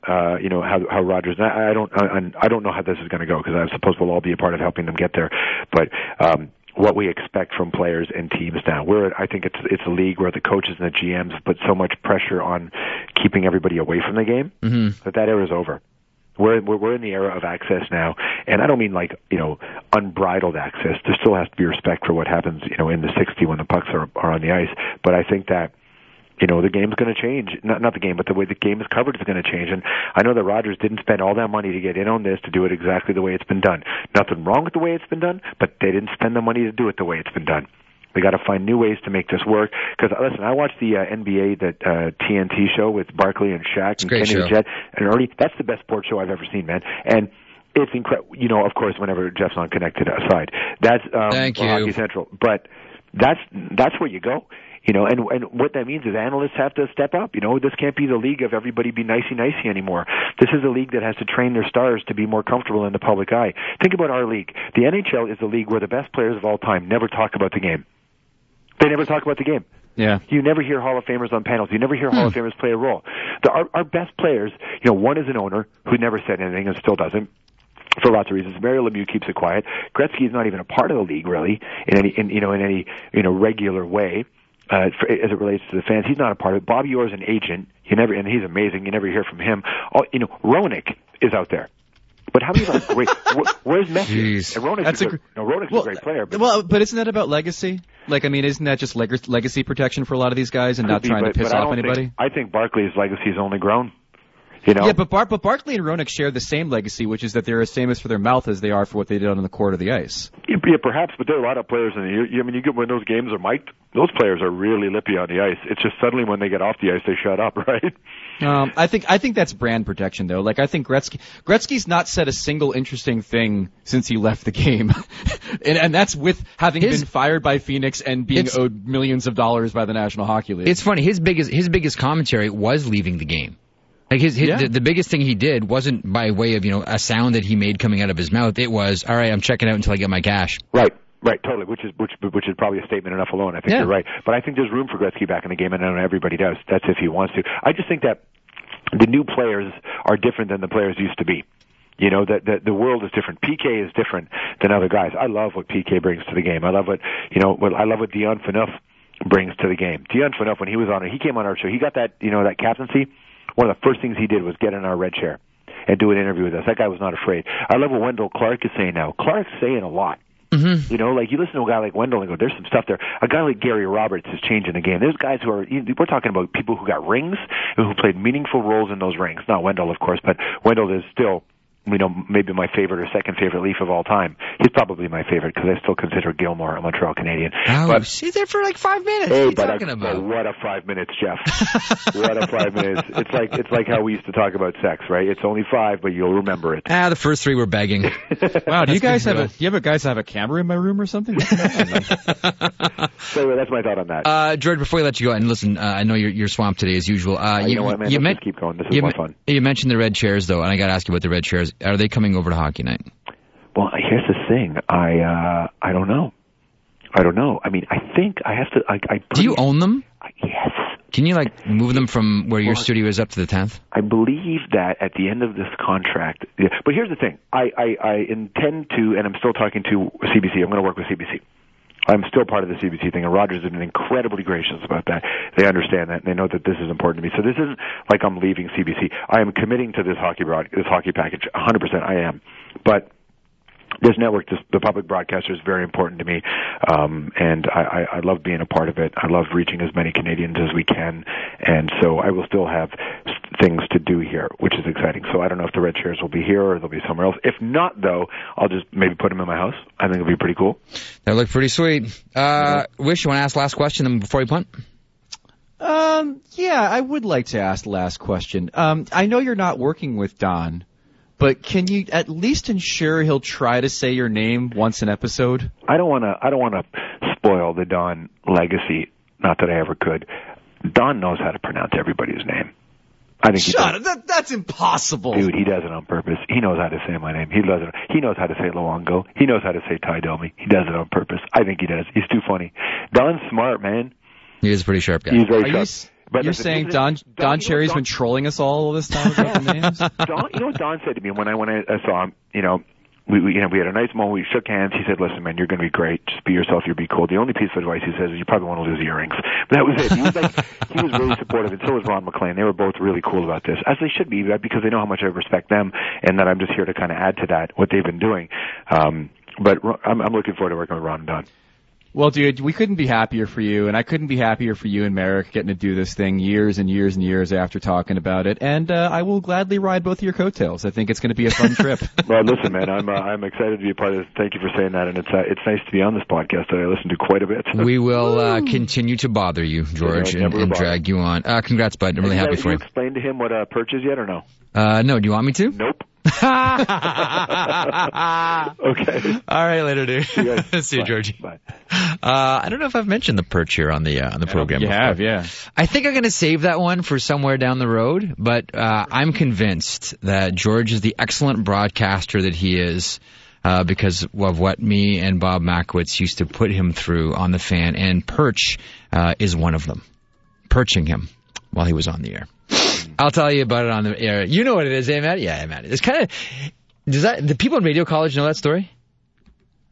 S6: how Rogers, and I don't know how this is going to go because I suppose we'll all be a part of helping them get there. But what we expect from players and teams now, I think it's a league where the coaches and the GMs put so much pressure on keeping everybody away from the game that era is over. We're in the era of access now, and I don't mean unbridled access. There still has to be respect for what happens, in the 60 when the pucks are on the ice. But I think that the game's going to change. Not the game, but the way the game is covered is going to change. And I know that Rogers didn't spend all that money to get in on this, to do it exactly the way it's been done. Nothing wrong with the way it's been done, but they didn't spend the money to do it the way it's been done. They got to find new ways to make this work. Because listen, I watched the NBA, that TNT show with Barkley and Shaq and Kenny the Jet and Ernie. That's the best sports show I've ever seen, man. And it's incredible. Of course, whenever Jeff's on Connected aside, that's
S1: Thank you.
S6: Hockey Central. But that's where you go. And what that means is analysts have to step up. This can't be the league of everybody be nicey-nicey anymore. This is a league that has to train their stars to be more comfortable in the public eye. Think about our league. The NHL is a league where the best players of all time never talk about the game. They never talk about the game.
S3: Yeah.
S6: You never hear Hall of Famers on panels. You never hear Hall of Famers play a role. Our best players, one is an owner who never said anything and still doesn't, for lots of reasons. Mario Lemieux keeps it quiet. Gretzky is not even a part of the league, really, in any regular way. as it relates to the fans. He's not a part of it. Bobby Orr's an agent. And he's amazing. You never hear from him. Roenick is out there. But how many of our great? Where's Messi?
S1: Jeez.
S6: And Roenick's a great player.
S3: But isn't that about legacy? Isn't that just legacy protection for a lot of these guys and not trying to piss off anybody?
S6: I think Barkley's legacy has only grown. Yeah,
S3: but Barkley and Roenick share the same legacy, which is that they're as famous for their mouth as they are for what they did on the court of the ice.
S6: Yeah, perhaps, but there are a lot of players when those games are mic'd, those players are really lippy on the ice. It's just suddenly when they get off the ice, they shut up, right?
S3: I think that's brand protection, though. Like, I think Gretzky's not said a single interesting thing since he left the game, and that's with having been fired by Phoenix and being owed millions of dollars by the National Hockey League.
S1: It's funny. His biggest commentary was leaving the game. Like the biggest thing he did wasn't by way of a sound that he made coming out of his mouth. It was, all right, I'm checking out until I get my cash.
S6: Right, totally. Which is probably a statement enough alone. I think you're right. But I think there's room for Gretzky back in the game, and I know everybody does. That's if he wants to. I just think that the new players are different than the players used to be. That the world is different. PK is different than other guys. I love what PK brings to the game. I love what Dion Phaneuf brings to the game. Dion Phaneuf, when he was on it, he came on our show. He got that captaincy. One of the first things he did was get in our red chair and do an interview with us. That guy was not afraid. I love what Wendell Clark is saying now. Clark's saying a lot. Mm-hmm. You listen to a guy like Wendell and go, there's some stuff there. A guy like Gary Roberts is changing the game. There's guys we're talking about people who got rings and who played meaningful roles in those rings. Not Wendell, of course, but Wendell is still, maybe my favorite or second favorite Leaf of all time. He's probably my favorite because I still consider Gilmore a Montreal Canadian.
S1: Oh, but she's there for like 5 minutes. What are you talking about?
S6: What a 5 minutes, Jeff. What a 5 minutes. It's like how we used to talk about sex, right? It's only 5, but you'll remember it.
S1: The first 3 were begging.
S3: Wow, do you guys have a camera in my room or something?
S6: So that's my thought on that.
S1: George, before we let you go, and listen, I know you're swamped today as usual.
S6: You know what, man? Let's just keep going. This is more fun.
S1: You mentioned the red chairs, though, and I got to ask you about the red chairs. Are they coming over to Hockey Night?
S6: Well, here's the thing. I don't know. I mean, I think I have to.
S1: Do you own them?
S6: Yes.
S1: Can you move them from where your studio is up to the 10th?
S6: I believe that at the end of this contract. Yeah, but here's the thing. I intend to, and I'm still talking to CBC. I'm going to work with CBC. I'm still part of the CBC thing, and Rogers has been incredibly gracious about that. They understand that, and they know that this is important to me. So this isn't like I'm leaving CBC. I am committing to this hockey package 100%. I am. But this network, the public broadcaster, is very important to me, and I love being a part of it. I love reaching as many Canadians as we can, and so I will still have things to do here, which is exciting. So I don't know if the red chairs will be here or they'll be somewhere else. If not, though, I'll just maybe put them in my house. I think it'll be pretty cool.
S1: That look pretty sweet. Wish, you want to ask last question before you punt?
S3: Yeah, I would like to ask the last question. I know you're not working with Don, but can you at least ensure he'll try to say your name once an episode?
S6: I don't want to spoil the Don legacy. Not that I ever could. Don knows how to pronounce everybody's name. I think
S3: that's impossible.
S6: Dude, he does it on purpose. He knows how to say my name. He knows how to say Luongo. He knows how to say Ty Domi. He does it on purpose. I think he does. He's too funny. Don's smart, man.
S1: He is a pretty sharp guy.
S6: He's very sharp.
S3: But you're saying Don Cherry's been trolling us all this time about the names?
S6: You know what Don said to me when I saw him? We had a nice moment. We shook hands. He said, "Listen, man, you're going to be great. Just be yourself. You'll be cool." The only piece of advice he says is, "You probably want to lose earrings." But that was it. He was really supportive, and so was Ron McLean. They were both really cool about this, as they should be, because they know how much I respect them, and that I'm just here to kind of add to that what they've been doing. But I'm looking forward to working with Ron and Don.
S3: Well, dude, we couldn't be happier for you, and I couldn't be happier for you and Merrick getting to do this thing years and years and years after talking about it. And I will gladly ride both of your coattails. I think it's going to be a fun trip.
S6: Well, listen, man, I'm excited to be a part of this. Thank you for saying that, and it's nice to be on this podcast that I listen to quite a bit.
S1: We will continue to bother you, George, and drag you on. Congrats, bud. I'm really happy for you.
S6: Have you explained to him what Perch is yet, or no?
S1: No. Do you want me to?
S6: Nope.
S1: Okay. All right, later, dude. See you, Georgie.
S6: Bye.
S1: I don't know if I've mentioned the Perch here on the program.
S3: You have, yeah.
S1: I think I'm going to save that one for somewhere down the road, but I'm convinced that George is the excellent broadcaster that he is because of what me and Bob Makowitz used to put him through on the Fan, and Perch is one of them. Perching him while he was on the air. I'll tell you about it on the air. You know what it is, eh, Matt? Yeah, Matt. It's kind of... Do people in radio college know that story?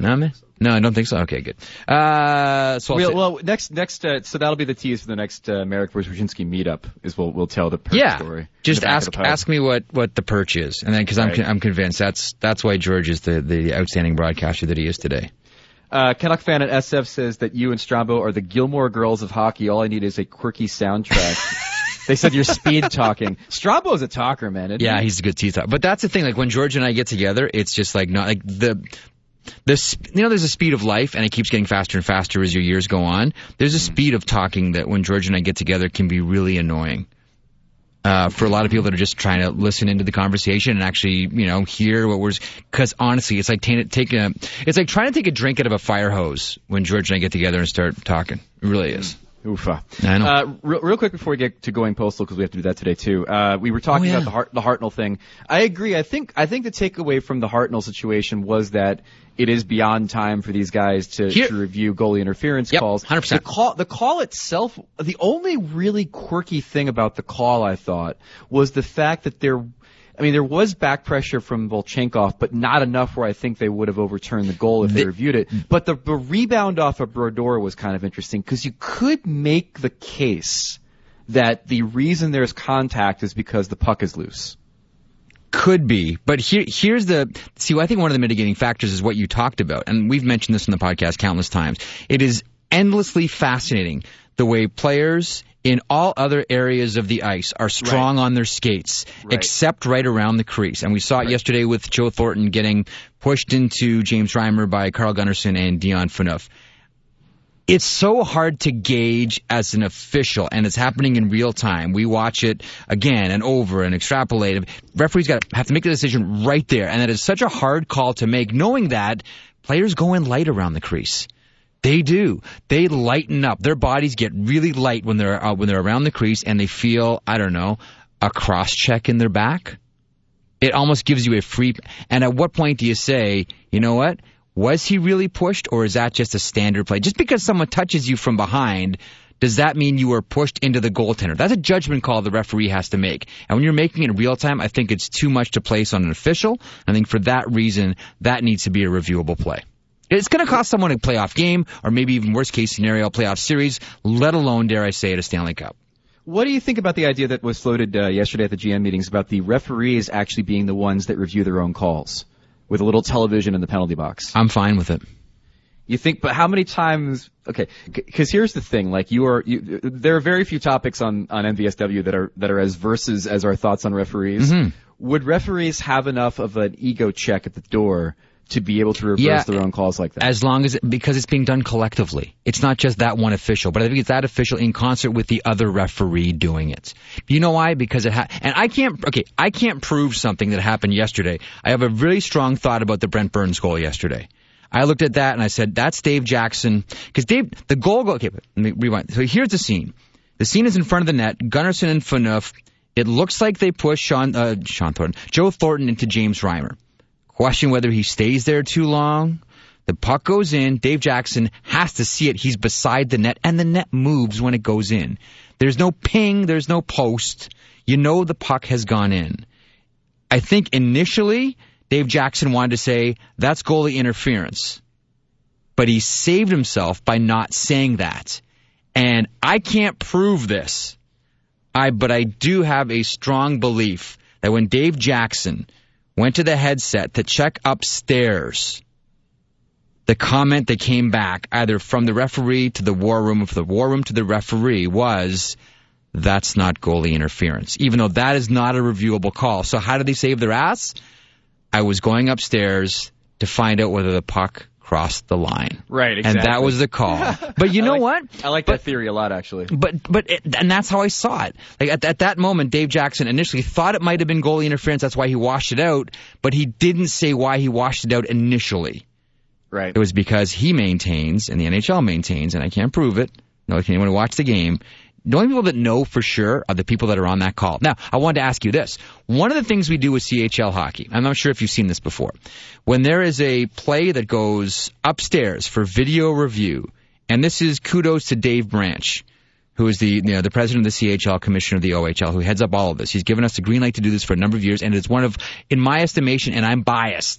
S1: No, man? No, I don't think so. Okay, good. So I'll say-
S3: Next, so that'll be the tease for the next Merrick versus Wyshynski meetup. Is we'll tell the perch
S1: yeah,
S3: story.
S1: just
S3: in the back of the pub.
S1: ask me what the perch is, and then because
S3: Right.
S1: I'm convinced that's why George is the outstanding broadcaster that he is today.
S3: Canuck fan at SF says that you and Strombo are the Gilmore Girls of hockey. All I need is a quirky soundtrack. They said you're speed talking. Strombo's a talker, man. Isn't
S1: Yeah,
S3: he?
S1: he's a good teeth. But that's the thing. Like when George and I get together, it's just like not like there's a speed of life, and it keeps getting faster and faster as your years go on. There's a speed of talking that when George and I get together can be really annoying. For a lot of people that are just trying to listen into the conversation and actually, hear what we're, because honestly, it's like it's like trying to take a drink out of a fire hose when George and I get together and start talking. It really is.
S3: Oofa.
S1: I know.
S3: Real quick before we get to going postal, because we have to do that today too. We were talking about the Hartnell thing. I agree. I think the takeaway from the Hartnell situation was that it is beyond time for these guys to review goalie interference calls.
S1: 100%.
S3: The call itself, the only really quirky thing about the call, I thought, was the fact that there was back pressure from Volchenkov, but not enough where I think they would have overturned the goal if they reviewed it. But the rebound off of Brodeur was kind of interesting, because you could make the case that the reason there's contact is because the puck is loose.
S1: Could be, but here's I think one of the mitigating factors is what you talked about, and we've mentioned this in the podcast countless times. It is endlessly fascinating the way players in all other areas of the ice are strong on their skates, except right around the crease. And we saw it yesterday with Joe Thornton getting pushed into James Reimer by Carl Gunnarsson and Dion Phaneuf. It's so hard to gauge as an official, and it's happening in real time. We watch it again and over and extrapolate. Referees have to make the decision right there, and that is such a hard call to make, knowing that players go in light around the crease. They do. They lighten up. Their bodies get really light when they're around the crease, and they feel, a cross check in their back. It almost gives you a free. And at what point do you say, you know what? Was he really pushed, or is that just a standard play? Just because someone touches you from behind, does that mean you were pushed into the goaltender? That's a judgment call the referee has to make. And when you're making it in real time, I think it's too much to place on an official. I think for that reason, that needs to be a reviewable play. It's going to cost someone a playoff game, or maybe even worst case scenario, a playoff series, let alone, dare I say it, a Stanley Cup.
S3: What do you think about the idea that was floated yesterday at the GM meetings about the referees actually being the ones that review their own calls, with a little television in the penalty box?
S1: I'm fine with it.
S3: You think, but how many times? Okay, because here's the thing: like there are very few topics on NVSW that are as versus as our thoughts on referees.
S1: Mm-hmm.
S3: Would referees have enough of an ego check at the door to be able to reverse their own calls like that?
S1: As long as because it's being done collectively. It's not just that one official, but I think it's that official in concert with the other referee doing it. You know why? Because and I can't prove something that happened yesterday. I have a really strong thought about the Brent Burns goal yesterday. I looked at that and I said, that's Dave Jackson. Because the goal, okay, let me rewind. So here's the scene. The scene is in front of the net. Gunnarsson and Phaneuf. It looks like they push Joe Thornton into James Reimer. Question whether he stays there too long. The puck goes in. Dave Jackson has to see it. He's beside the net, and the net moves when it goes in. There's no ping. There's no post. You know the puck has gone in. I think initially Dave Jackson wanted to say, that's goalie interference. But he saved himself by not saying that. And I can't prove this. But I do have a strong belief that when Dave Jackson went to the headset to check upstairs, the comment that came back, either from the referee to the war room or from the war room to the referee, was, that's not goalie interference, even though that is not a reviewable call. So how did they save their ass? I was going upstairs to find out whether the puck crossed the line.
S3: Right, exactly.
S1: And that was the call. But you know what?
S3: I like that theory a lot, actually.
S1: And that's how I saw it. Like at that moment, Dave Jackson initially thought it might have been goalie interference. That's why he washed it out. But he didn't say why he washed it out initially.
S3: Right.
S1: It was because he maintains, and the NHL maintains, and I can't prove it. No, if anyone who watched the game, the only people that know for sure are the people that are on that call. Now, I wanted to ask you this. One of the things we do with CHL hockey, I'm not sure if you've seen this before, when there is a play that goes upstairs for video review, and this is kudos to Dave Branch, who is the president of the CHL, commissioner of the OHL, who heads up all of this. He's given us the green light to do this for a number of years, and it's one of, in my estimation, and I'm biased,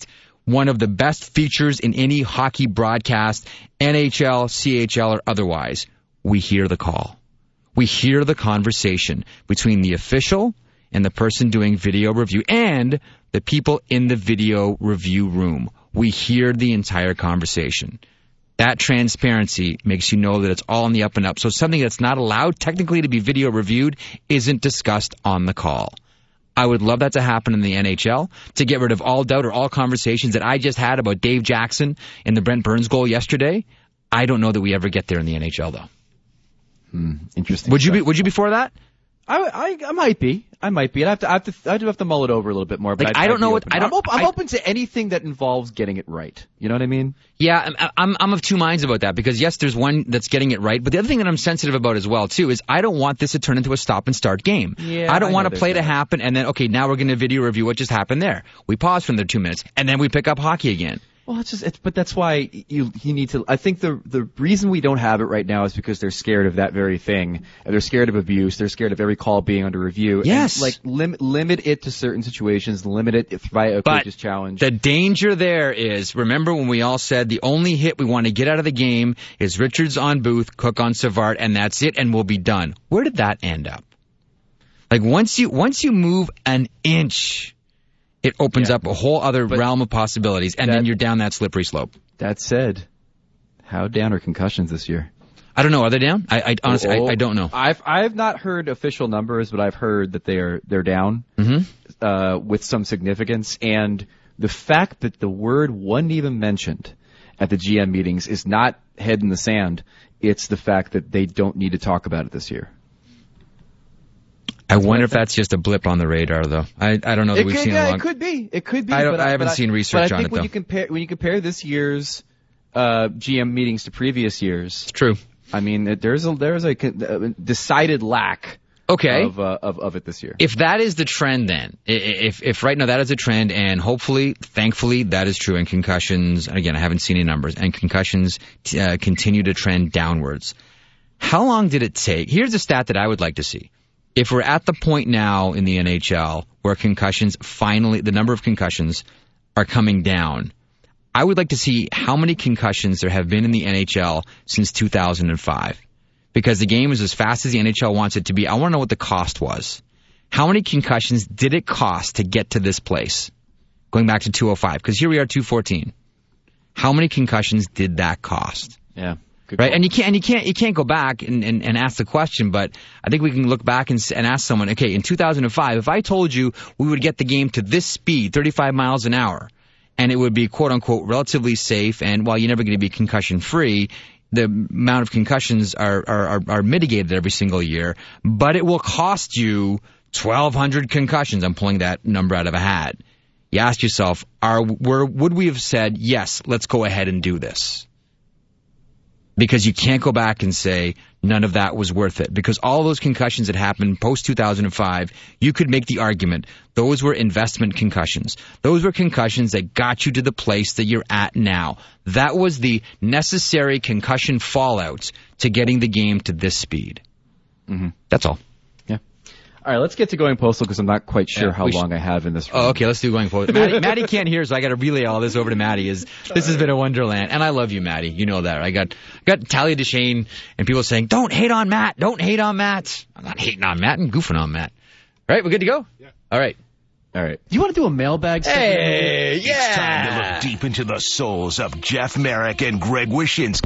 S1: one of the best features in any hockey broadcast, NHL, CHL, or otherwise. We hear the call. We hear the conversation between the official and the person doing video review and the people in the video review room. We hear the entire conversation. That transparency makes you know that it's all on the up and up. So something that's not allowed technically to be video reviewed isn't discussed on the call. I would love that to happen in the NHL, to get rid of all doubt or all conversations that I just had about Dave Jackson and the Brent Burns goal yesterday. I don't know that we ever get there in the NHL, though.
S3: Interesting.
S1: Would you be for that?
S3: I might be. I do have to mull it over a little bit more. But
S1: Like, I don't know what I don't.
S3: I'm open to anything that involves getting it right. You know what I mean?
S1: Yeah, I'm of two minds about that because yes, there's one that's getting it right, but the other thing that I'm sensitive about as well too is I don't want this to turn into a stop and start game.
S3: Yeah,
S1: I don't
S3: I
S1: want
S3: know
S1: a play
S3: there's
S1: to
S3: that.
S1: happen and then okay, now we're going to video review what just happened there. We pause for another 2 minutes and then we pick up hockey again.
S3: Well, but that's why you need to. I think the reason we don't have it right now is because they're scared of that very thing. They're scared of abuse. They're scared of every call being under review.
S1: Yes.
S3: And, like limit it to certain situations. Limit it via a
S1: But
S3: coach's challenge.
S1: the danger there is, remember when we all said the only hit we want to get out of the game is Richards on Booth, Cook on Savard, and that's it, and we'll be done. Where did that end up? Like once you move an inch, it opens up a whole other realm of possibilities, and then you're down that slippery slope.
S3: That said, how down are concussions this year?
S1: I don't know. Are they down? I honestly, I don't know.
S3: I've not heard official numbers, but I've heard that they're down with some significance. And the fact that the word wasn't even mentioned at the GM meetings is not head in the sand. It's the fact that they don't need to talk about it this year.
S1: I wonder if that's just a blip on the radar, though. I don't know that we've seen a long.
S3: It could be. It could be.
S1: I haven't seen research
S3: but I
S1: on
S3: think
S1: it,
S3: when
S1: though.
S3: you compare this year's GM meetings to previous years,
S1: It's true.
S3: I mean, there's a decided lack
S1: Okay.
S3: of it this year.
S1: If that is the trend, then if right now that is a trend, and hopefully, thankfully, that is true, and concussions. Again, I haven't seen any numbers, and concussions continue to trend downwards. How long did it take? Here's a stat that I would like to see. If we're at the point now in the NHL where concussions finally, the number of concussions are coming down, I would like to see how many concussions there have been in the NHL since 2005. Because the game is as fast as the NHL wants it to be. I want to know what the cost was. How many concussions did it cost to get to this place? Going back to 205, because here we are 214. How many concussions did that cost?
S3: Yeah. Good
S1: Right,
S3: call.
S1: and you can't go back and ask the question, but I think we can look back and ask someone, okay, in 2005, if I told you we would get the game to this speed, 35 miles an hour, and it would be quote unquote relatively safe, and while you're never going to be concussion free, the amount of concussions are mitigated every single year, but it will cost you 1,200 concussions. I'm pulling that number out of a hat. You ask yourself, would we have said, yes, let's go ahead and do this? Because you can't go back and say none of that was worth it. Because all those concussions that happened post-2005, you could make the argument those were investment concussions. Those were concussions that got you to the place that you're at now. That was the necessary concussion fallout to getting the game to this speed. Mm-hmm. That's all.
S3: All right, let's get to going postal because I'm not quite sure how long I have in this room.
S1: Oh, okay, let's do going forward. Maddie can't hear, so I got to relay all this over to Maddie. This has been a wonderland, and I love you, Maddie. You know that. I got Talia Deshane and people saying, "Don't hate on Matt. Don't hate on Matt." I'm not hating on Matt. I'm goofing on Matt. All right, we're good to go.
S2: Yeah.
S1: All right.
S3: All right. You want to do a mailbag segment?
S1: Hey,
S7: It's time to look deep into the souls of Jeff Merrick and Greg Wyshynski.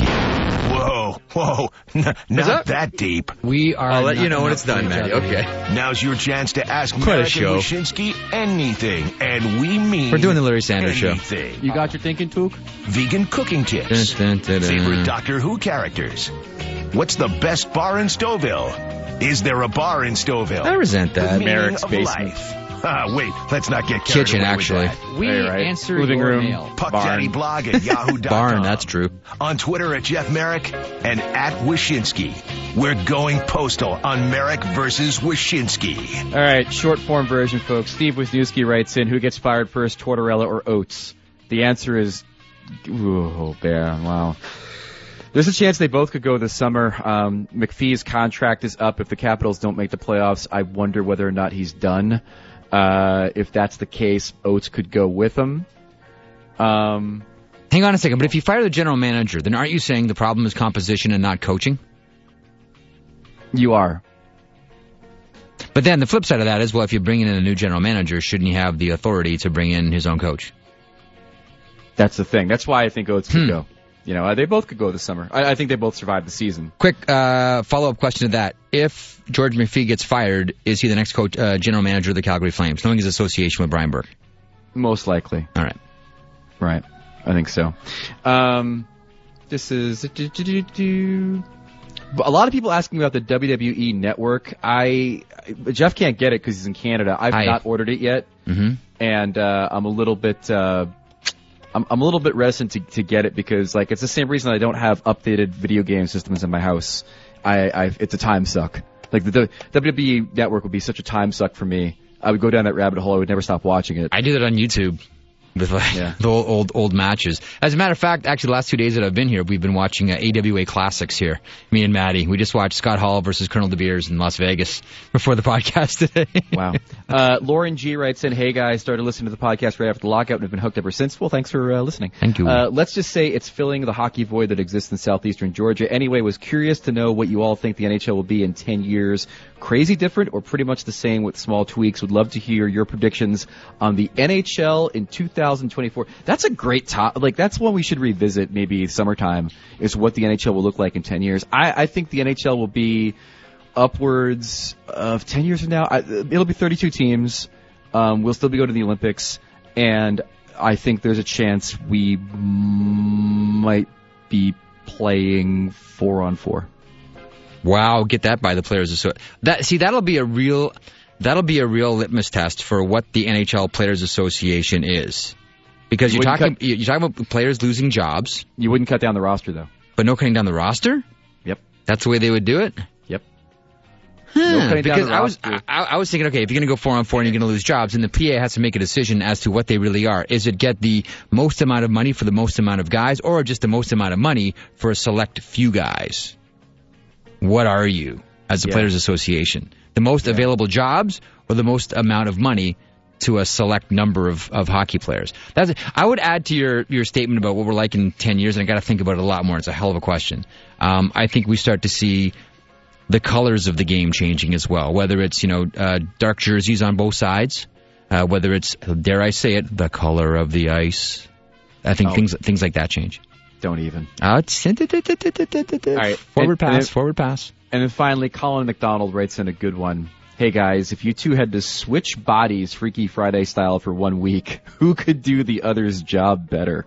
S7: Whoa, not that deep.
S8: We are.
S1: I'll let you
S8: not
S1: know when
S8: enough
S1: it's done,
S8: for each
S1: Maddie.
S8: other.
S1: Okay.
S7: Now's your chance to ask
S1: Quite a
S7: Merrick and
S1: show.
S7: Wyshynski anything, and we mean
S1: We're doing the Larry Sanders show.
S7: anything.
S3: You got your thinking, Took?
S7: Vegan cooking tips.
S1: Dun, dun, dun, dun.
S7: Favorite Doctor Who characters. What's the best bar in Stouffville? Is there a bar in Stouffville?
S1: I resent
S7: The
S1: that.
S7: meaning
S3: Merrick's
S7: of
S3: basement.
S7: life. Wait, let's not get carried
S1: Kitchen,
S7: away with
S1: actually.
S7: that.
S8: We
S3: Right.
S8: answer
S3: Living
S8: your
S3: room.
S8: mail.
S7: Puck
S3: Barn.
S7: Daddy blog at yahoo.com.
S1: Barn, that's true.
S7: On Twitter at Jeff Merrick and at Wyshynski. We're going postal on Merrick versus Wyshynski.
S3: All right, short form version, folks. Steve Wisniewski writes in, who gets fired first, Tortorella or Oates? The answer is, wow. There's a chance they both could go this summer. McPhee's contract is up. If the Capitals don't make the playoffs, I wonder whether or not he's done. If that's the case, Oates could go with him.
S1: Hang on a second, but if you fire the general manager, then aren't you saying the problem is composition and not coaching?
S3: You are.
S1: But then the flip side of that is, well, if you bring in a new general manager, shouldn't he have the authority to bring in his own coach?
S3: That's the thing. That's why I think Oates could go. You know, they both could go this summer. I think they both survived the season.
S1: Quick follow-up question to that. If George McPhee gets fired, is he the next coach, general manager of the Calgary Flames, knowing his association with Brian Burke?
S3: Most likely.
S1: All right.
S3: Right. I think so. This is... A lot of people asking about the WWE Network. Jeff can't get it because he's in Canada. I've not ordered it yet, and I'm a little bit I'm a little bit reticent to get it because like it's the same reason I don't have updated video game systems in my house. It's a time suck. Like the WWE Network would be such a time suck for me. I would go down that rabbit hole. I would never stop watching it.
S1: I do that on YouTube. With the old matches. As a matter of fact, actually, the last 2 days that I've been here, we've been watching AWA Classics here. Me and Maddie. We just watched Scott Hall versus Colonel De Beers in Las Vegas before the podcast today.
S3: Wow. Lauren G writes in, "Hey guys, started listening to the podcast right after the lockout and have been hooked ever since." Well, thanks for listening.
S1: Thank you.
S3: Let's just say it's filling the hockey void that exists in southeastern Georgia. Anyway, was curious to know what you all think the NHL will be in 10 years. Crazy different or pretty much the same with small tweaks? Would love to hear your predictions on the NHL in 2024. That's a great topic. Like, that's one we should revisit maybe summertime, is what the NHL will look like in 10 years. I think the NHL will be upwards of 10 years from now. It'll be 32 teams. We'll still be going to the Olympics. And I think there's a chance we might be playing 4-on-4.
S1: Wow, get that by the Players Association. That'll be a real litmus test for what the NHL Players Association is. Because you're talking about players losing jobs.
S3: You wouldn't cut down the roster though.
S1: But no cutting down the roster?
S3: Yep.
S1: That's the way they would do it?
S3: Yep.
S1: No cutting down the roster. I was thinking, okay, if you're going to go 4-on-4 and you're going to lose jobs, then the PA has to make a decision as to what they really are. Is it get the most amount of money for the most amount of guys, or just the most amount of money for a select few guys? What are you as a Players Association? The most available jobs or the most amount of money to a select number of hockey players? I would add to your statement about what we're like in 10 years, and I got to think about it a lot more. It's a hell of a question. I think we start to see the colors of the game changing as well, whether it's, dark jerseys on both sides, whether it's, dare I say it, the color of the ice. I think things like that change.
S3: Don't even.
S1: All right. Forward pass.
S3: And then finally, Colin McDonald writes in a good one. "Hey guys, if you two had to switch bodies Freaky Friday style for 1 week, who could do the other's job better?"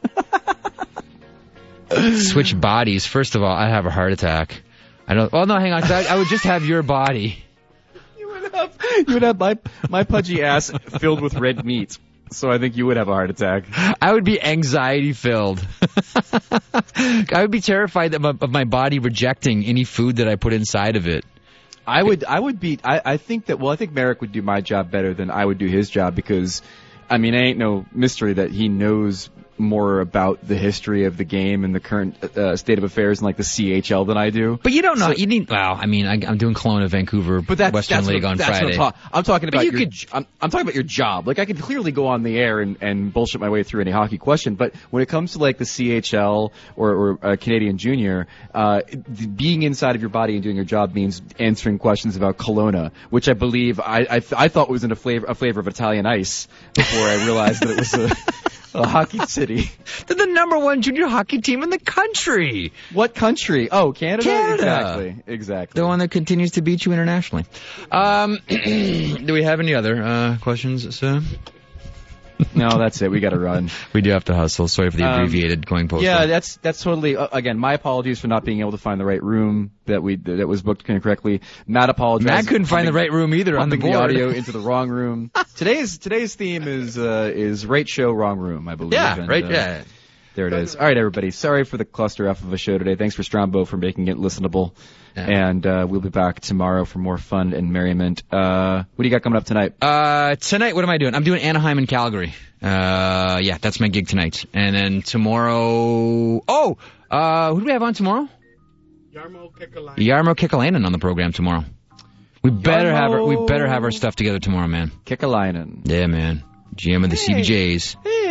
S1: Switch bodies. First of all, I'd have a heart attack. Hang on. I would just have your body.
S3: You would have my pudgy ass filled with red meat. So I think you would have a heart attack.
S1: I would be anxiety-filled. I would be terrified of my body rejecting any food that I put inside of it.
S3: I think Merrick would do my job better than I would do his job because, it ain't no mystery that he knows more about the history of the game and the current state of affairs in like the CHL than I do.
S1: But you don't know. I'm doing Kelowna, Vancouver, Western League on Friday.
S3: I'm talking about I'm talking about your job. Like I could clearly go on the air and bullshit my way through any hockey question, but when it comes to like the CHL or Canadian Junior, being inside of your body and doing your job means answering questions about Kelowna, which I believe I thought was in a flavor of Italian ice before I realized that it was a hockey city.
S1: They're the number one junior hockey team in the country.
S3: What country? Oh, Canada?
S1: Canada.
S3: Exactly.
S1: The one that continues to beat you internationally. Do we have any other questions, sir?
S3: No, that's it. We got to run.
S1: We do have to hustle. Sorry for the abbreviated going postal.
S3: Yeah, that's totally. Again, my apologies for not being able to find the right room that was booked incorrectly. Matt apologizes.
S1: Matt couldn't find the right room either on the board.
S3: The audio into the wrong room. Today's theme is right show, wrong room, I believe.
S1: Yeah, right. Yeah.
S3: There it is. All right, everybody. Sorry for the cluster F of a show today. Thanks for Strombo for making it listenable. Yeah. And we'll be back tomorrow for more fun and merriment. What do you got coming up tonight?
S1: Tonight, what am I doing? I'm doing Anaheim and Calgary. Yeah, that's my gig tonight. And then tomorrow... who do we have on tomorrow? Jarmo Kekalainen on the program tomorrow. We better have our stuff together tomorrow, man.
S3: Kekalainen.
S1: Yeah, man. GM of the CBJs.
S3: Hey.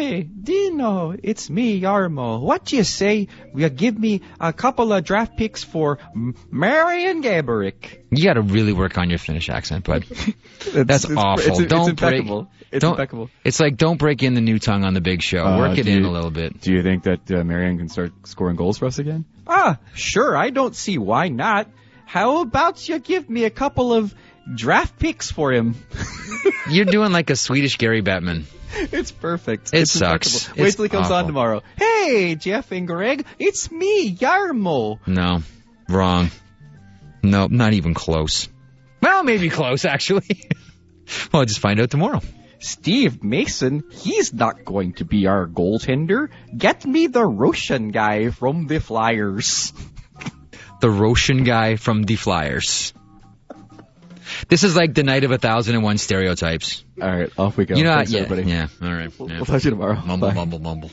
S3: Hey, Dino, it's me, Yarmo. What you say? You give me a couple of draft picks for Marian Gaborik.
S1: You got to really work on your Finnish accent, bud. That's awful.
S3: It's impeccable. It's impeccable.
S1: It's like don't break in the new tongue on the big show. Work it in a little bit.
S3: Do you think that Marian can start scoring goals for us again? Sure. I don't see why not. How about you give me a couple of draft picks for him?
S1: You're doing like a Swedish Gary Bettman.
S3: It's perfect.
S1: It sucks.
S3: Impeccable. Wait till he comes on tomorrow. Hey, Jeff and Greg, it's me, Yarmo.
S1: No, wrong. No, not even close. Well, maybe close, actually. Well, I'll just find out tomorrow.
S3: Steve Mason, he's not going to be our goaltender. Get me the Russian guy from the Flyers.
S1: The Russian guy from the Flyers. This is like the night of 1,001 stereotypes.
S3: All right, off we go.
S1: You know,
S3: Thanks, everybody.
S1: Yeah, all right.
S3: We'll talk to you tomorrow.
S1: Mumble,
S3: Bye.
S1: mumble, mumble.